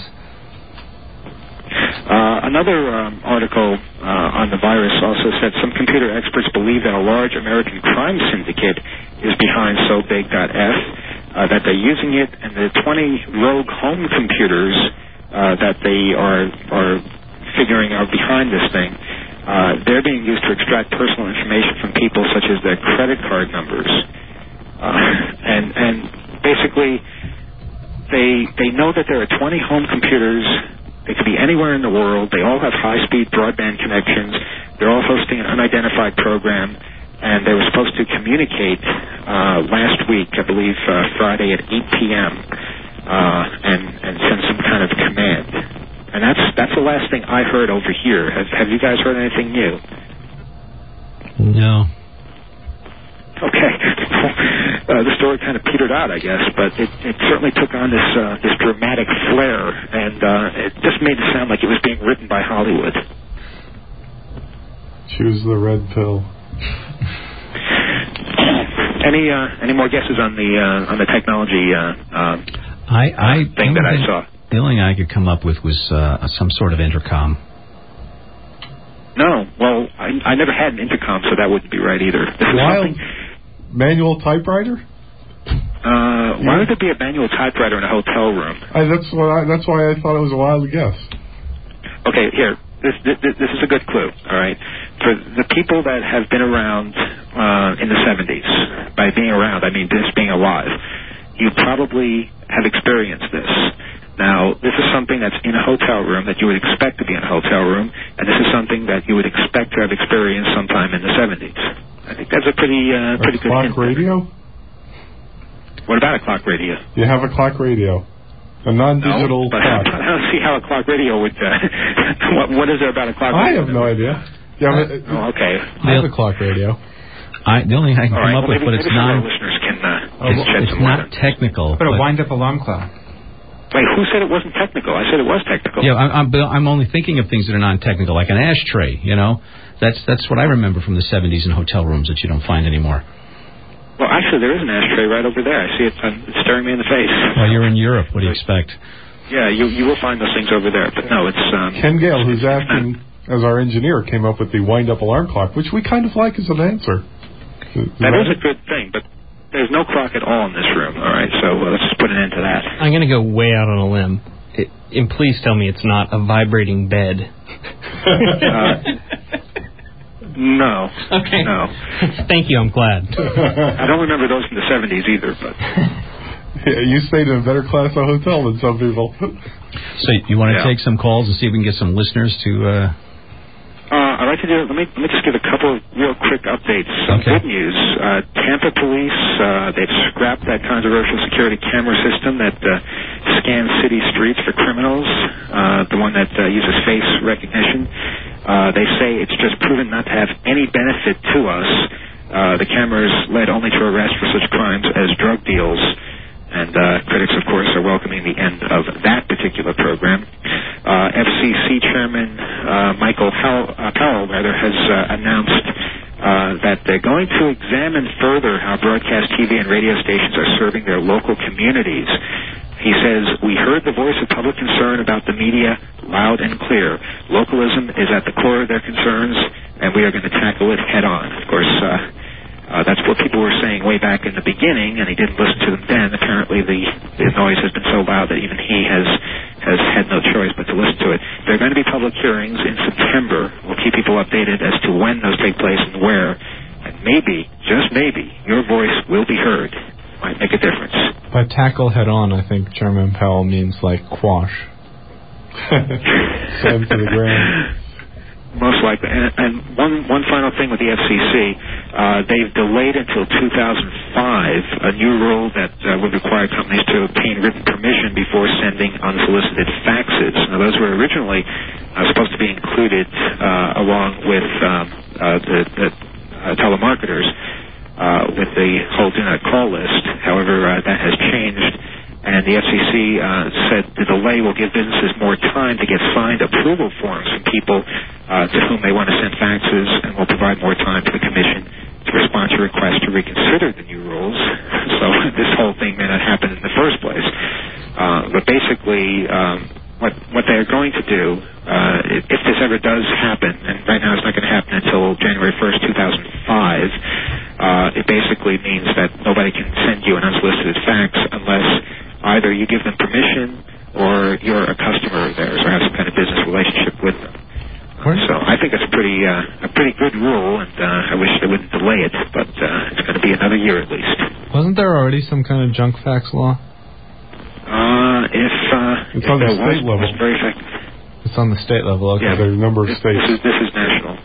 Uh, another um, article uh, on the virus also said some computer experts believe that a large American crime syndicate is behind So Big dot F, uh, that they're using it, and the twenty rogue home computers uh, that they are are figuring are behind this thing. Uh, they're being used to extract personal information from people, such as their credit card numbers, uh, and and basically they they know that there are twenty home computers. They could be anywhere in the world. They all have high-speed broadband connections. They're all hosting an unidentified program, and they were supposed to communicate uh, last week, I believe uh, Friday at eight p.m. Uh, and and send some kind of command. And that's that's the last thing I heard over here. Have, have you guys heard anything new? No. Okay. uh, the story kind of petered out, I guess, but it, it certainly took on this uh, this dramatic flair, and uh, it just made it sound like it was being written by Hollywood. Choose the red pill. any uh, any more guesses on the uh, on the technology uh, uh, I, I thing that I saw? The only thing I could come up with was uh, some sort of intercom. No, well, I, I never had an intercom, so that wouldn't be right either. This is Wild something. manual typewriter? Uh, why would there be a manual typewriter in a hotel room? I, that's what I, that's why I thought it was a wild guess. Okay, here. This, this this is a good clue. All right, for the people that have been around uh, in the seventies, by being around I mean just being alive. you probably have experienced this. Now, this is something that's in a hotel room that you would expect to be in a hotel room, and this is something that you would expect to have experienced sometime in the seventies. I think that's a pretty uh, pretty a good clock hint. radio? What about a clock radio? You have a clock radio. A non-digital no, but clock. I don't see how a clock radio would... Uh, what, what is there about a clock I radio? have no idea. Yeah, uh, but, oh, okay. I have a clock radio. I, the only thing I can All come right, up well, with, maybe, but it's maybe some of non... our listeners can, uh, Oh, can shed it's some not light. technical. But a but- wind-up alarm clock. Wait, who said it wasn't technical? I said it was technical. Yeah, I'm, I'm, I'm only thinking of things that are non-technical, like an ashtray, you know? That's that's what I remember from the seventies in hotel rooms that you don't find anymore. Well, actually, there is an ashtray right over there. I see it um, it's staring me in the face. Well, you're in Europe. What do you expect? Yeah, you you will find those things over there. But no, it's... Um, Ken Gale, who's asking, as our engineer, came up with the wind-up alarm clock, which we kind of like as an answer. Is that that is a good thing, but there's no clock at all in this room, all right? So uh, let's just put an end to that. I'm going to go way out on a limb. It, and please tell me it's not a vibrating bed. uh, no. Okay. No. Thank you, I'm glad. I don't remember those in the seventies either, but... Yeah, you stayed in a better class of hotel than some people. So you want to Yeah. take some calls and see if we can get some listeners to... Uh... Uh, I'd like to do. Let me let me just give a couple of real quick updates. Some Okay. good news. Uh, Tampa police uh, they've scrapped that controversial security camera system that uh, scans city streets for criminals. Uh, the one that uh, uses face recognition. Uh, they say it's just proven not to have any benefit to us. Uh, the cameras led only to arrest for such crimes as drug deals. And uh, critics, of course, are welcoming the end of that particular program. Uh, F C C Chairman uh, Michael Howell, uh, Powell rather, has uh, announced uh, that they're going to examine further how broadcast T V and radio stations are serving their local communities. He says, "We heard the voice of public concern about the media loud and clear. Localism is at the core of their concerns, and we are going to tackle it head on." Of course, uh, Uh, that's what people were saying way back in the beginning, and he didn't listen to them then. Apparently, the, the noise has been so loud that even he has has had no choice but to listen to it. There are going to be public hearings in September. We'll keep people updated as to when those take place and where. And maybe, just maybe, your voice will be heard. Might make a difference. By tackle head on, I think Chairman Powell means like quash. Send to the ground. Most likely. And, and one one final thing with the F C C, uh, they've delayed until two thousand five a new rule that uh, would require companies to obtain written permission before sending unsolicited faxes. Now, those were originally uh, supposed to be included uh, along with um, uh, the, the uh, telemarketers uh, with the whole do not call list. However, uh, that has changed. And the F C C uh, said the delay will give businesses more time to get signed approval forms from people uh, to whom they want to send faxes, and will provide more time for the Commission to respond to requests to reconsider the new rules. So this whole thing may not happen in the first place. Uh, but basically, um, what what they're going to do, uh, if, if this ever does happen, and right now it's not going to happen until January first, two thousand five, uh, it basically means that nobody can send you an unsolicited fax unless either you give them permission or you're a customer of theirs or have some kind of business relationship with them. Uh, so I think it's a pretty uh, a pretty good rule, and uh, I wish they wouldn't delay it, but uh, it's going to be another year at least. Wasn't there already some kind of junk fax law? Uh, if uh, It's if on the there was, state it level. was very effective. It's on the state level. Okay. Yeah, There's a number of this, states. This is, this is national.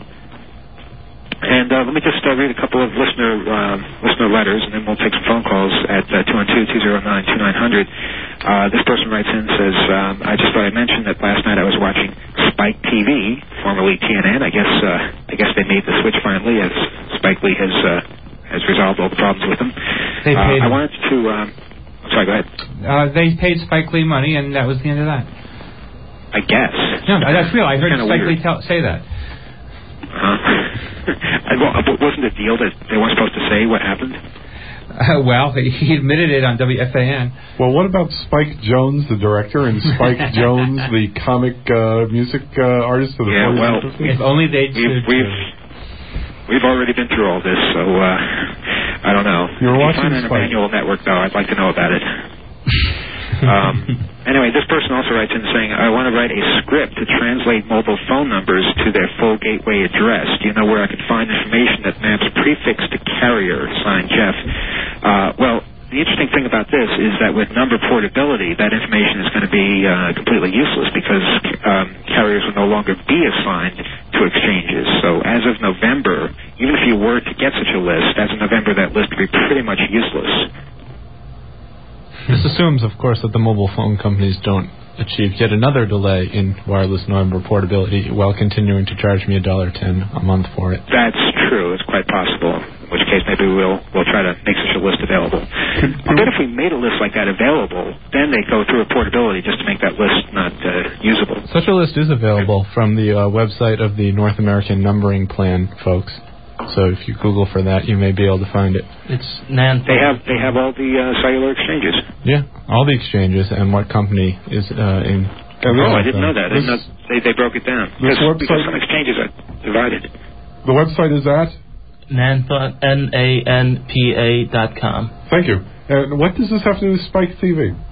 And uh, let me just uh, read a couple of listener uh, listener letters, and then we'll take some phone calls at uh, two one two, two zero nine, two nine zero zero. Uh, this person writes in and says, um, I just thought I'd mention that last night I was watching Spike T V, formerly T N N. I guess uh, I guess they made the switch finally, as Spike Lee has uh, has resolved all the problems with them. They uh, paid I him. wanted to... Um, sorry, go ahead. Uh, they paid Spike Lee money, and that was the end of that. I guess. No, that's real. I heard Kinda Spike weird. Lee tell, say that. Uh, well, wasn't the deal that they weren't supposed to say what happened? Uh, well, he, he admitted it on W F A N. Well, what about Spike Jones, the director, and Spike Jones, the comic uh, music uh, artist of the Yeah, forties well, and fifties? If only they'd We've, sued we've, we've already been through all this, so uh, I don't know. You're if you watching find it on a Spike. manual network, though, I'd like to know about it. um, anyway, this person also writes in saying, I want to write a script to translate mobile phone numbers to their full gateway address. Do you know where I can find information that maps prefix to carrier? Signed, Jeff. Uh, well, the interesting thing about this is that with number portability, that information is going to be uh, completely useless because um, carriers will no longer be assigned to exchanges. So as of November, even if you were to get such a list, as of November, that list would be pretty much useless. This assumes, of course, that the mobile phone companies don't achieve yet another delay in wireless number portability while continuing to charge me a dollar ten a month for it. That's true. It's quite possible. In which case, maybe we'll we'll try to make such a list available. But if we made a list like that available, then they go through a portability just to make that list not uh, usable. Such a list is available from the uh, website of the North American Numbering Plan, folks. So if you Google for that, you may be able to find it. It's Nan. They have they have all the uh, cellular exchanges. Yeah, all the exchanges and what company is uh, in. Oh, I didn't know that. I didn't know they they broke it down because, because some exchanges are divided. The website is at Nanpa N A N P A dot com. Thank you. And what does this have to do with Spike T V?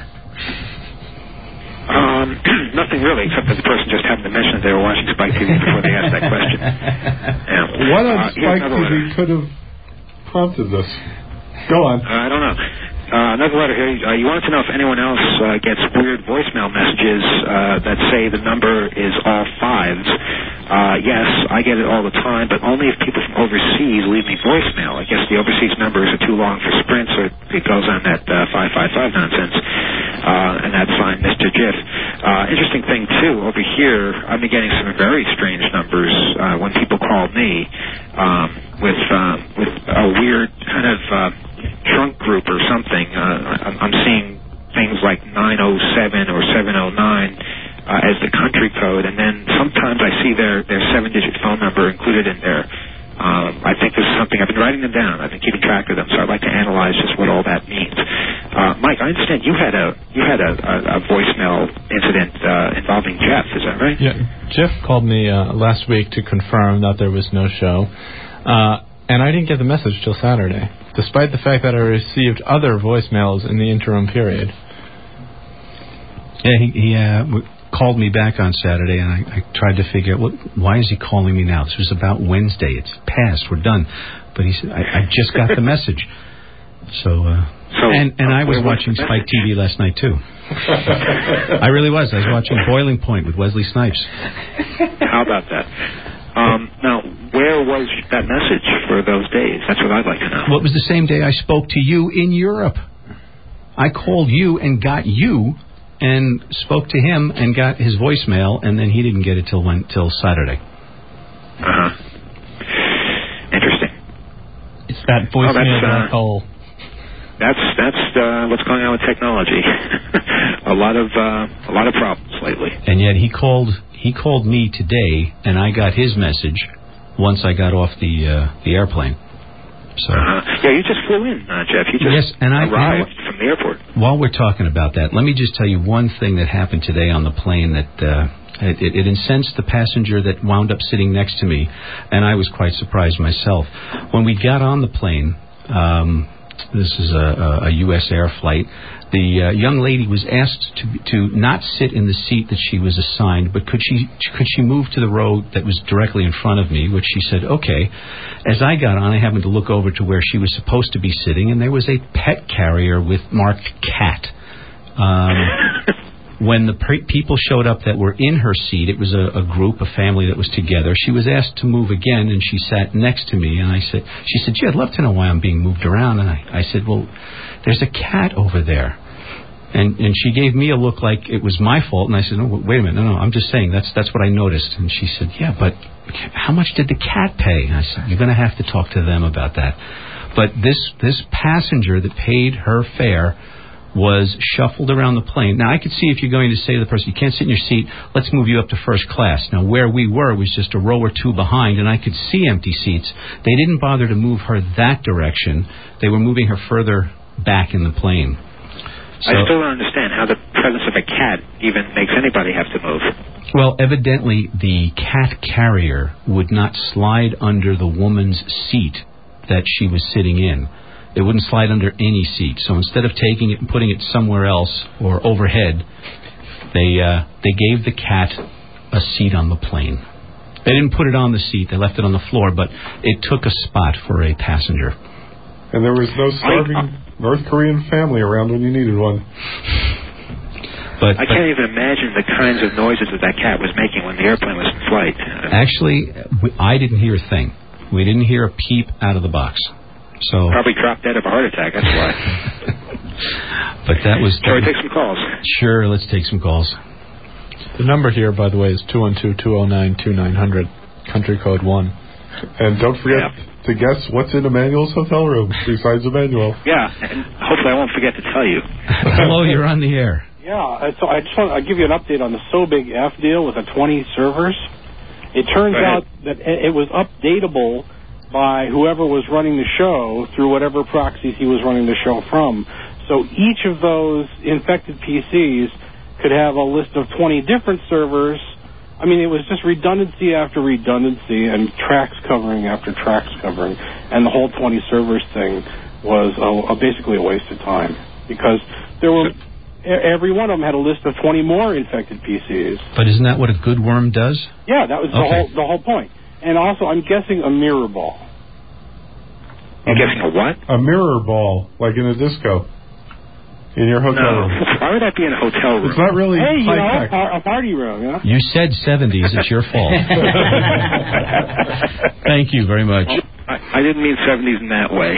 Um, nothing really, except that the person just happened to mention that they were watching Spike T V before they asked that question. Yeah. What on uh, Spike T V letter. could have prompted this? Go on. Uh, I don't know. Uh, another letter here. Uh, you wanted to know if anyone else uh, gets weird voicemail messages uh, that say the number is all fives. Uh, yes, I get it all the time, but only if people from overseas leave me voicemail. I guess the overseas numbers are too long for Sprint, so it goes on that uh, five five five nonsense. Uh, and that's fine, Mister Jiff. Uh, interesting thing, too, over here, I've been getting some very strange numbers uh, when people call me um, with, uh, with a weird kind of uh, trunk group or something. Uh, I'm, I'm seeing things like nine oh seven or seven oh nine uh, as the country code, and then sometimes I see their, their seven-digit phone number included in there. Um, I think this is something, I've been writing them down, I've been keeping track of them, so I'd like to analyze just what all that means. Uh, Mike, I understand you had a you had a, a, a voicemail incident uh, involving Jeff, is that right? Yeah, Jeff called me uh, last week to confirm that there was no show, uh, and I didn't get the message till Saturday, despite the fact that I received other voicemails in the interim period. Yeah, he, he uh, w- called me back on Saturday, and I, I tried to figure out, what, why is he calling me now? This was about Wednesday. It's past. We're done. But he said, I, I just got the message. So, uh, so and, and uh, I was watching Spike T V last night, too. I really was. I was watching Boiling Point with Wesley Snipes. How about that? Um, now, where was that message for those days? That's what I'd like to know. Well, it was the same day I spoke to you in Europe. I called you and got you and spoke to him and got his voicemail, and then he didn't get it till when, till Saturday. Uh-huh. Interesting. It's that voicemail oh, that's, black uh, hole. That's that's uh, what's going on with technology. a lot of uh, a lot of problems lately. And yet he called he called me today, and I got his message once I got off the uh, the airplane. So uh, yeah, you just flew in, uh, Jeff. You just yes, and I, arrived you know, from the airport. While we're talking about that, let me just tell you one thing that happened today on the plane that uh, it, it, it incensed the passenger that wound up sitting next to me, and I was quite surprised myself. When we got on the plane, um, this is a, a U S Air flight, the uh, young lady was asked to to not sit in the seat that she was assigned, but could she could she move to the row that was directly in front of me, which she said, okay. As I got on, I happened to look over to where she was supposed to be sitting, and there was a pet carrier with marked cat. Um, when the pre- people showed up that were in her seat, it was a, a group, a family that was together. She was asked to move again, and she sat next to me, and I said, she said, gee, I'd love to know why I'm being moved around. And I, I said, well, there's a cat over there. And and she gave me a look like it was my fault, and I said, no, wait a minute, no, no, I'm just saying, that's that's what I noticed. And she said, yeah, but how much did the cat pay? And I said, you're going to have to talk to them about that. But this this passenger that paid her fare was shuffled around the plane. Now, I could see if you're going to say to the person, you can't sit in your seat, let's move you up to first class. Now, where we were was just a row or two behind, and I could see empty seats. They didn't bother to move her that direction. They were moving her further back in the plane. So, I still don't understand how the presence of a cat even makes anybody have to move. Well, evidently the cat carrier would not slide under the woman's seat that she was sitting in. It wouldn't slide under any seat. So instead of taking it and putting it somewhere else or overhead, they uh, they gave the cat a seat on the plane. They didn't put it on the seat. They left it on the floor, but it took a spot for a passenger. And there was no starving... North Korean family around when you needed one. But, I can't even imagine the kinds of noises that that cat was making when the airplane was in flight. Actually, we, I didn't hear a thing. We didn't hear a peep out of the box. So probably dropped dead of a heart attack. That's why. But that was. Shall we take some calls? Sure, let's take some calls. The number here, by the way, is two one two, two oh nine, two nine hundred, country code one. And don't forget yeah. to guess what's in Emmanuel's hotel room besides Emmanuel. Yeah, and hopefully I won't forget to tell you. Hello, you're on the air. Yeah, so I just want to give you an update on the So Big F deal with the twenty servers. It turns out that it was updatable by whoever was running the show through whatever proxies he was running the show from. So each of those infected P Cs could have a list of twenty different servers. I mean, it was just redundancy after redundancy and tracks covering after tracks covering. And the whole twenty servers thing was a, a basically a waste of time because there were... Every one of them had a list of twenty more infected P Cs. But isn't that what a good worm does? Yeah, that was the okay. whole the whole point. And also, I'm guessing a mirror ball. You're guessing a what? A mirror ball, like in a disco. In your hotel no. room. Why would that be in a hotel room? It's not really Hey, you know, high-tech. a party room, yeah? You said seventies. It's your fault. Thank you very much. I, I didn't mean seventies in that way.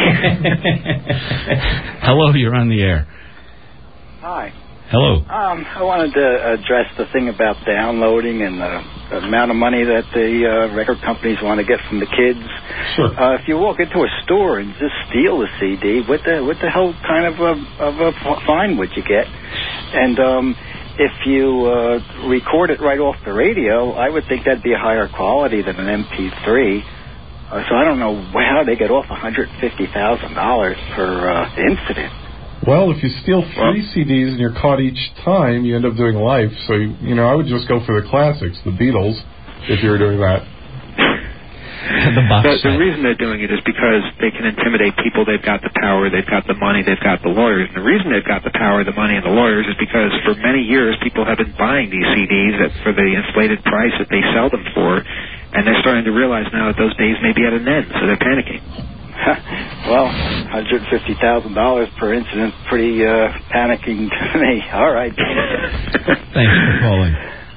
Hello, you're on the air. Hi. Hello. Um, I wanted to address the thing about downloading and the, the amount of money that the uh, record companies want to get from the kids. Sure. Uh, if you walk into a store and just steal a C D, what the what the hell kind of a, of a fine would you get? And um, if you uh, record it right off the radio, I would think that'd be a higher quality than an M P three. Uh, so I don't know how they get off one hundred fifty thousand dollars per uh, incident. Well, if you steal three C Ds and you're caught each time, you end up doing life. So, you, you know, I would just go for the classics, the Beatles, if you were doing that. the, box the, the reason they're doing it is because they can intimidate people. They've got the power, they've got the money, they've got the lawyers. And the reason they've got the power, the money, and the lawyers is because for many years people have been buying these C Ds at, for the inflated price that they sell them for. And they're starting to realize now that those days may be at an end, so they're panicking. Well, one hundred fifty thousand dollars per incident, pretty uh, panicking to me. All right. Thanks for calling.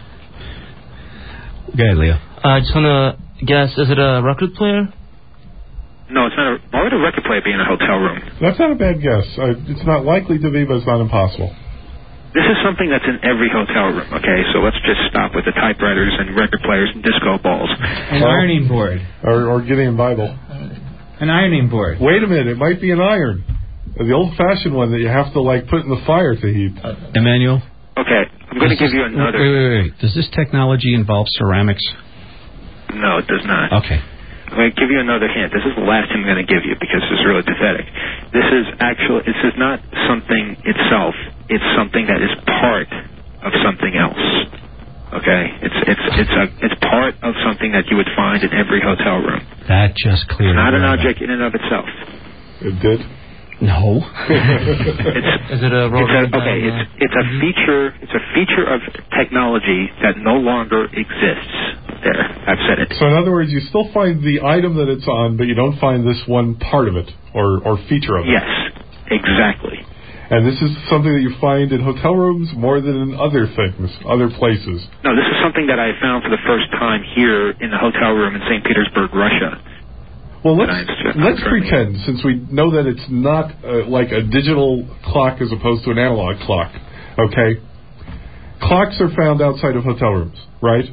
Go ahead, Leo. I just want to guess, is it a record player? No, it's not. A, why would a record player be in a hotel room? That's not a bad guess. Uh, it's not likely to be, but it's not impossible. This is something that's in every hotel room, okay? So let's just stop with the typewriters and record players and disco balls. An well, ironing board. Or, or Gideon Bible. An ironing board. Wait a minute, it might be an iron. The old-fashioned one that you have to, like, put in the fire to heat. Uh, Emmanuel? Okay, I'm going to give you another... Wait, wait, wait. Does this technology involve ceramics? No, it does not. Okay. I'm going to give you another hint. This is the last hint I'm going to give you because this is really pathetic. This is actually... This is not something itself. It's something that is part of something else. Okay, it's it's it's a it's part of something that you would find in every hotel room. That just cleared. It's not an right object in and of itself. It did. No. it's, Is it a rotary? It's a, okay, it's it's a feature. It's a feature of technology that no longer exists. There, I've said it. So in other words, you still find the item that it's on, but you don't find this one part of it or or feature of it. Yes, exactly. And this is something that you find in hotel rooms more than in other things, other places. No, this is something that I found for the first time here in the hotel room in Saint Petersburg, Russia. Well, let's let's pretend, since we know that it's not uh, like a digital clock as opposed to an analog clock, okay? Clocks are found outside of hotel rooms, right?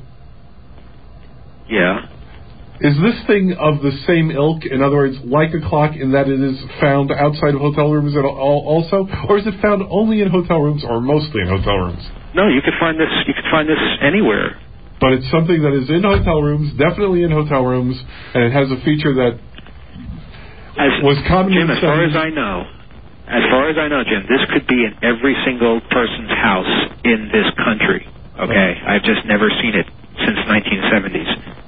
Yeah. Is this thing of the same ilk, in other words, like a clock in that it is found outside of hotel rooms at all also? Or is it found only in hotel rooms or mostly in hotel rooms? No, you could find this you could find this anywhere. But it's something that is in hotel rooms, definitely in hotel rooms, and it has a feature that as, was common Jim, in as far as I know, as far as I know, Jim, this could be in every single person's house in this country. Okay? Oh. I've just never seen it since nineteen seventies.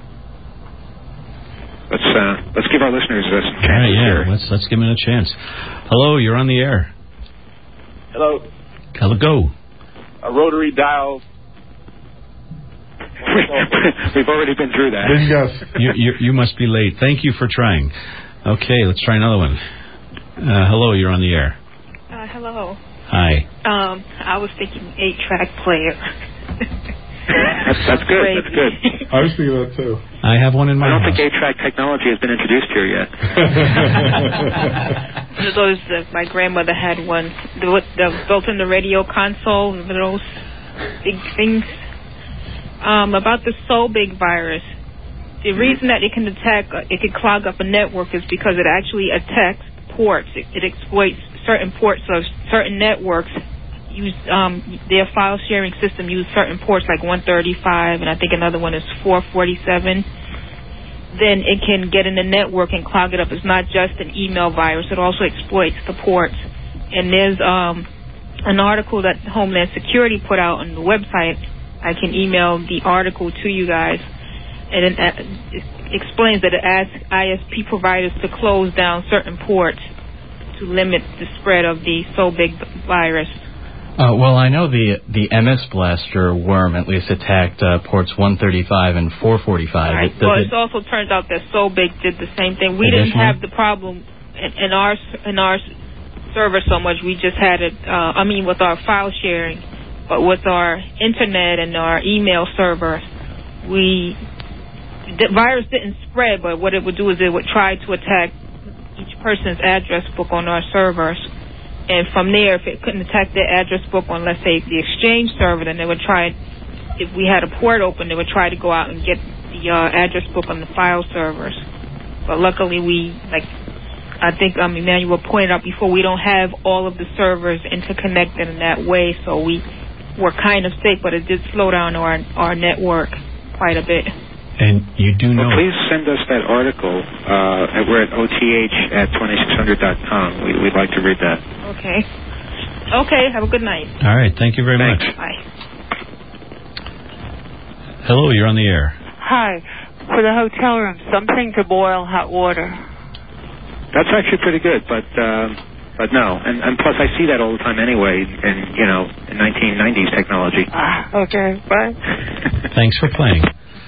Let's uh, let's give our listeners uh, some chances right, yeah. here. Let's let's give them a chance. Hello, you're on the air. Hello. Hello, go. A rotary dial. We've already been through that. Yes. you, you you must be late. Thank you for trying. Okay, let's try another one. Uh, hello, you're on the air. Um, I was thinking eight-track player. That's, that's good. Crazy. That's good. I was thinking that too. I have one in my I don't house. think eight-track technology has been introduced here yet. Those, uh, my grandmother had one. The, the built in the radio console, those big things. Um, about the So Big virus, the reason that it can attack, uh, it can clog up a network is because it actually attacks ports. It, it exploits certain ports of certain networks. Use um, their file sharing system use certain ports like one thirty-five, and I think another one is four forty-seven. Then it can get in the network and clog it up. It's not just an email virus; it also exploits the ports. And there's um, an article that Homeland Security put out on the website. I can email the article to you guys, and it, uh, it explains that it asks I S P providers to close down certain ports to limit the spread of the So Big virus. Uh, well, I know the the M S Blaster worm at least attacked uh, ports one thirty-five and four forty-five. Right. It, Well, it, it also turns out that So Big did the same thing. We didn't have the problem in, in our in our server so much. We just had it. Uh, I mean, with our file sharing, but with our internet and our email server, we the virus didn't spread. But what it would do is it would try to attack each person's address book on our servers. And from there, if it couldn't attack their address book on, let's say, the Exchange server, then they would try, if we had a port open, they would try to go out and get the uh, address book on the file servers. But luckily, we, like, I think um, Emmanuel pointed out before, we don't have all of the servers interconnected in that way, so we were kind of safe, but it did slow down our, our network quite a bit. And you do know... Well, please send us that article. Uh, we're at O T H at twenty-six hundred dot com. We, we'd like to read that. Okay. Okay, have a good night. All right, thank you very Thanks. much. Bye. Hello, you're on the air. Hi. For the hotel room, something to boil hot water. That's actually pretty good, but uh, but no. And, and plus, I see that all the time anyway in, you know, in nineteen nineties technology. Ah, okay, bye. Thanks for playing.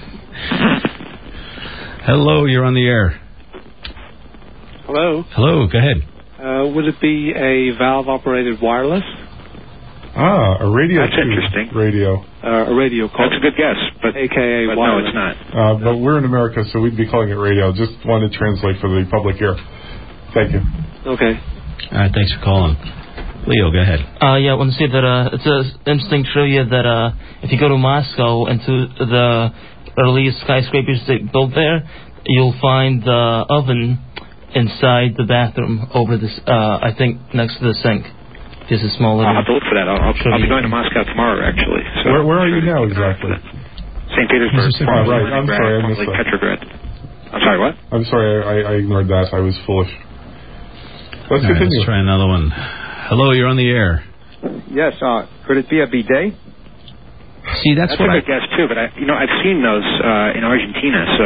Hello, you're on the air. Hello. Hello, go ahead. Uh, would it be a valve-operated wireless? Ah, a radio. That's interesting. Radio. Uh, a radio call. That's a good guess, but, A K A but wireless. no, it's not. Uh, but we're in America, so we'd be calling it radio. Just wanted to translate for the public ear. Thank you. Okay. All right, thanks for calling. Leo, go ahead. Uh, yeah, I want to say that uh, it's an interesting trivia that uh, if you go to Moscow and to the earliest skyscrapers they built there, you'll find the oven inside the bathroom over this, uh, I think, next to the sink. Just a small little... I'll have to look for that. I'll, I'll, I'll be going to Moscow tomorrow, actually. So Where, where are you now, exactly? Saint Petersburg. Oh, right. I'm sorry, I missed that. Petrograd. I'm sorry, what? I'm sorry, I, I ignored that. I was foolish. Let's All right, continue. let's try another one. Hello, you're on the air. Yes, uh, could it be a bidet? See, that's, that's what a good guess too. But I, you know, I've seen those uh, in Argentina. So,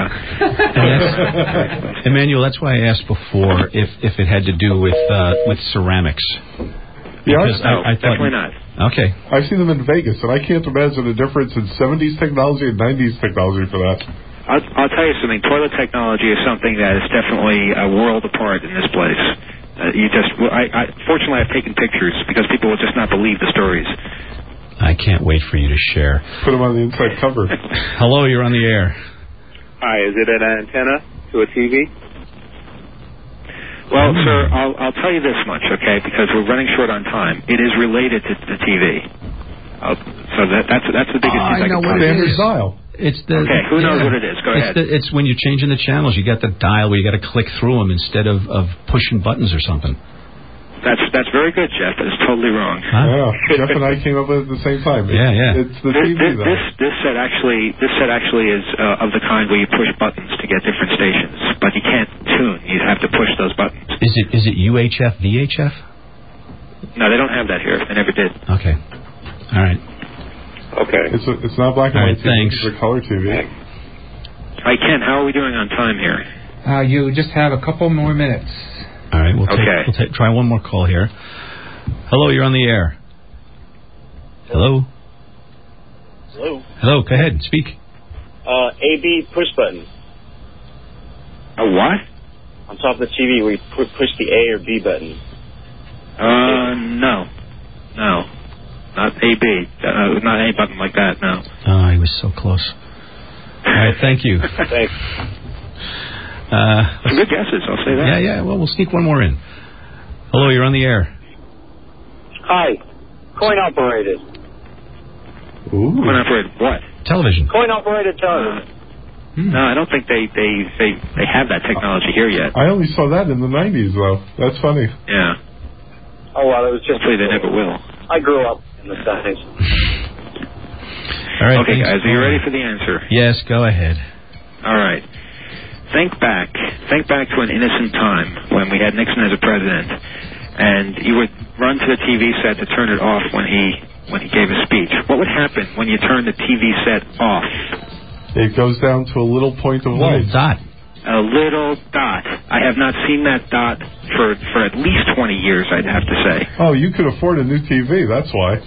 uh... Emmanuel, that's why I asked before if if it had to do with uh, with ceramics. Yeah, Because no, I, I thought definitely not. Okay. I've seen them in Vegas, and I can't imagine a difference in seventies technology and nineties technology for that. I'll, I'll tell you something. Toilet technology is something that is definitely a world apart in this place. Uh, you just, I, I, fortunately, I've taken pictures because people will just not believe the stories. I can't wait for you to share. Put them on the inside cover. Hello, you're on the air. Hi, is it an antenna to a T V? Well, mm. sir, I'll, I'll tell you this much, okay, because we're running short on time. It is related to the T V. Uh, so that, that's that's the biggest oh, thing I, I know can what tell it you. is. Dial. It's the, okay, who knows yeah. what it is? Go it's ahead. The, it's when you're changing the channels. You got the dial where you got to click through them instead of, of pushing buttons or something. That's that's very good, Jeff. But it's totally wrong. Huh? Yeah, Jeff and I came up with it at the same time. Yeah, yeah. It's the this, T V, this, though. This, this set actually this set actually is uh, of the kind where you push buttons to get different stations, but you can't tune. You have to push those buttons. Is it is it U H F, V H F? No, they don't have that here. They never did. Okay. All right. Okay. It's a, it's not black and All white right, T V. thanks. It's a color T V. Hi, Ken. How are we doing on time here? Uh, you just have a couple more minutes. All right. We'll take, okay. we'll take, try one more call here. Hello, you're on the air. Hello. Hello. Hello. Go ahead. Speak. Uh, A B push button. A what? On top of the T V, where you pu- push the A or B button. Uh, no. No. Not A B. Uh, not any button like that, no. Oh, he was so close. All right, thank you. Thanks. Uh, Some good guesses, I'll say that. Yeah, yeah, well, we'll sneak one more in. Hello, you're on the air. Hi. Coin operated. Ooh. Coin operated what? Television. Coin operated television. Uh, No, I don't think they, they, they, they have that technology here yet. I only saw that in the nineties, though. That's funny. Yeah. Oh, well, it was just... Hopefully they never will. I grew up in the seventies. All right, okay, thanks. guys, are you ready for the answer? Yes, go ahead. All right. Think back. Think back to an innocent time when we had Nixon as a president, and you would run to the T V set to turn it off when he when he gave a speech. What would happen when you turn the T V set off? It goes down to a little point of A little light. dot. A little dot. I have not seen that dot for, for at least twenty years, I'd have to say. Oh, you could afford a new T V, that's why.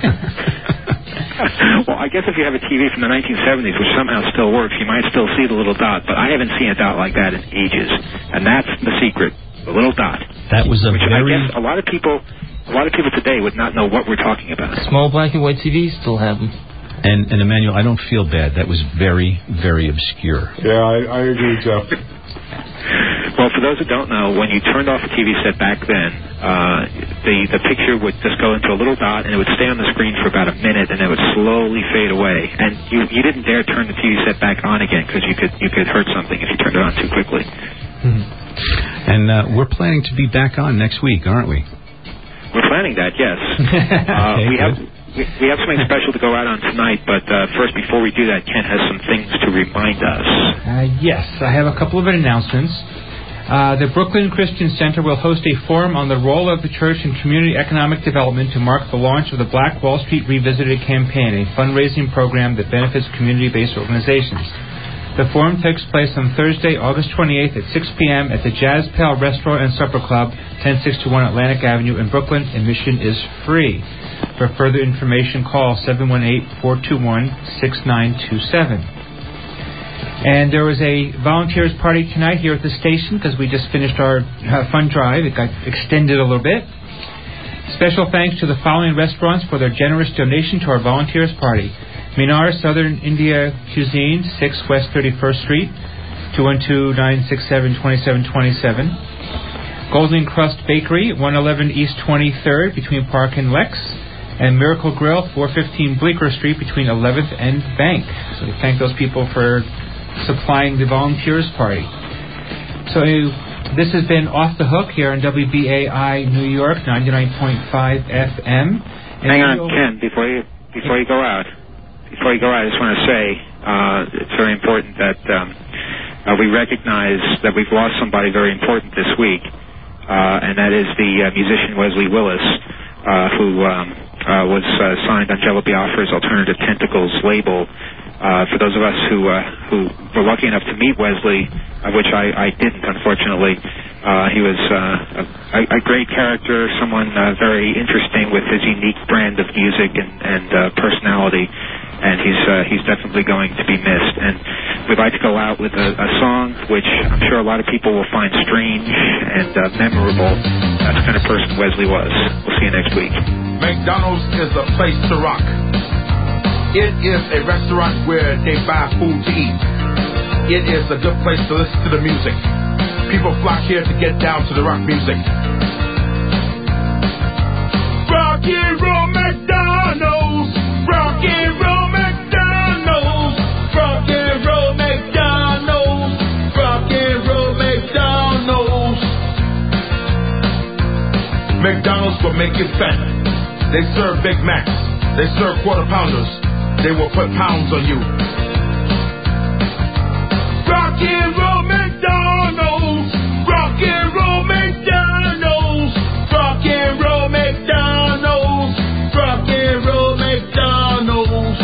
Well, I guess if you have a T V from the nineteen seventies, which somehow still works, you might still see the little dot, but I haven't seen a dot like that in ages. And that's the secret, the little dot. That was a which very... I guess a lot of people, a lot of people today would not know what we're talking about. Small black and white T Vs still have them. And, and Emmanuel, I don't feel bad. That was very, very obscure. Yeah, I, I agree, Jeff. Well, for those who don't know, when you turned off the T V set back then, uh, the the picture would just go into a little dot, and it would stay on the screen for about a minute, and it would slowly fade away. And you you didn't dare turn the T V set back on again because you could you could hurt something if you turned it on too quickly. Mm-hmm. And uh, we're planning to be back on next week, aren't we? We're planning that, yes. uh, okay, we good. have. We we have something special to go out on tonight, but uh, first, before we do that, Ken has some things to remind us. Uh, yes, I have a couple of announcements. Uh, the Brooklyn Christian Center will host a forum on the role of the church in community economic development to mark the launch of the Black Wall Street Revisited campaign, a fundraising program that benefits community-based organizations. The forum takes place on Thursday, August twenty-eighth at six p.m. at the Jazz Pal Restaurant and Supper Club, ten sixty-one Atlantic Avenue in Brooklyn. Admission is free. For further information, call seven one eight, four two one, six nine two seven. And there was a volunteers party tonight here at the station because we just finished our uh, fund drive. It got extended a little bit. Special thanks to the following restaurants for their generous donation to our volunteers party. Minar Southern India Cuisine, six West thirty-first Street, two one two, nine six seven, two seven two seven. Golden Crust Bakery, one eleven East twenty-third between Park and Lex. And Miracle Grill, four fifteen Bleecker Street between eleventh and Bank. So we thank those people for supplying the volunteers party. So this has been Off the Hook here on W B A I New York, ninety-nine point five F M. And Hang on, Ken, before you before you go out. Before you go out, I just want to say uh, it's very important that um, uh, we recognize that we've lost somebody very important this week, uh, and that is the uh, musician Wesley Willis, uh, who um, uh, was uh, signed on Jello Biafra's Alternative Tentacles label. Uh, for those of us who uh, who were lucky enough to meet Wesley, uh, which I, I didn't, unfortunately, uh, he was uh, a, a great character, someone uh, very interesting with his unique brand of music and, and uh, personality. And he's uh, he's definitely going to be missed. And we'd like to go out with a, a song which I'm sure a lot of people will find strange and uh, memorable. That's the kind of person Wesley was. We'll see you next week. McDonald's is a place to rock. It is a restaurant where they buy food to eat. It is a good place to listen to the music. People flock here to get down to the rock music. Rock and roll McDonald's. Rock and roll. McDonald's will make you fat. They serve Big Macs. They serve quarter pounders. They will put pounds on you. Rock and roll McDonald's. Rock and roll McDonald's. Rock and roll McDonald's. Rock and roll McDonald's.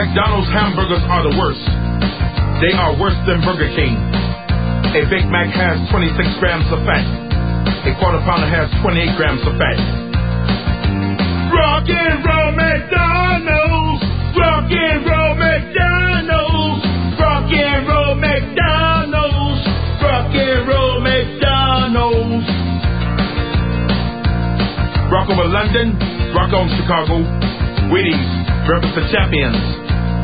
McDonald's hamburgers are the worst. They are worse than Burger King. A Big Mac has twenty-six grams of fat. A quarter pounder has twenty-eight grams of fat. Rock and roll McDonald's. Rock and roll McDonald's. Rock and roll McDonald's. Rock and roll McDonald's. Rock over London. Rock on Chicago. Wheaties. Represent champions.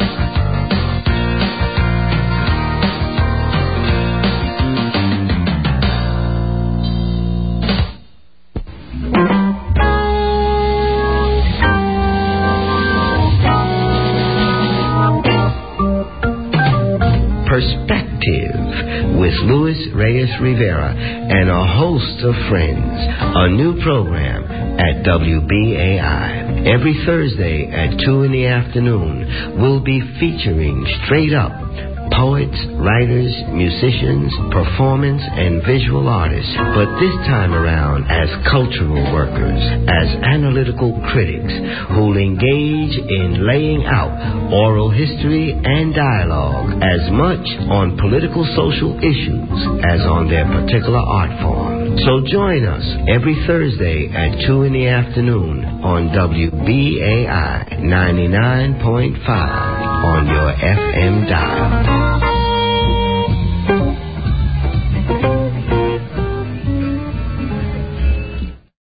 Perspective with Luis Reyes Rivera and a host of friends. A new program at W B A I. Every Thursday at two in the afternoon, we'll be featuring straight up poets, writers, musicians, performance, and visual artists. But this time around as cultural workers, as analytical critics who'll engage in laying out oral history and dialogue as much on political social issues as on their particular art form. So join us every Thursday at two in the afternoon on W B A I ninety-nine point five on your F M dial.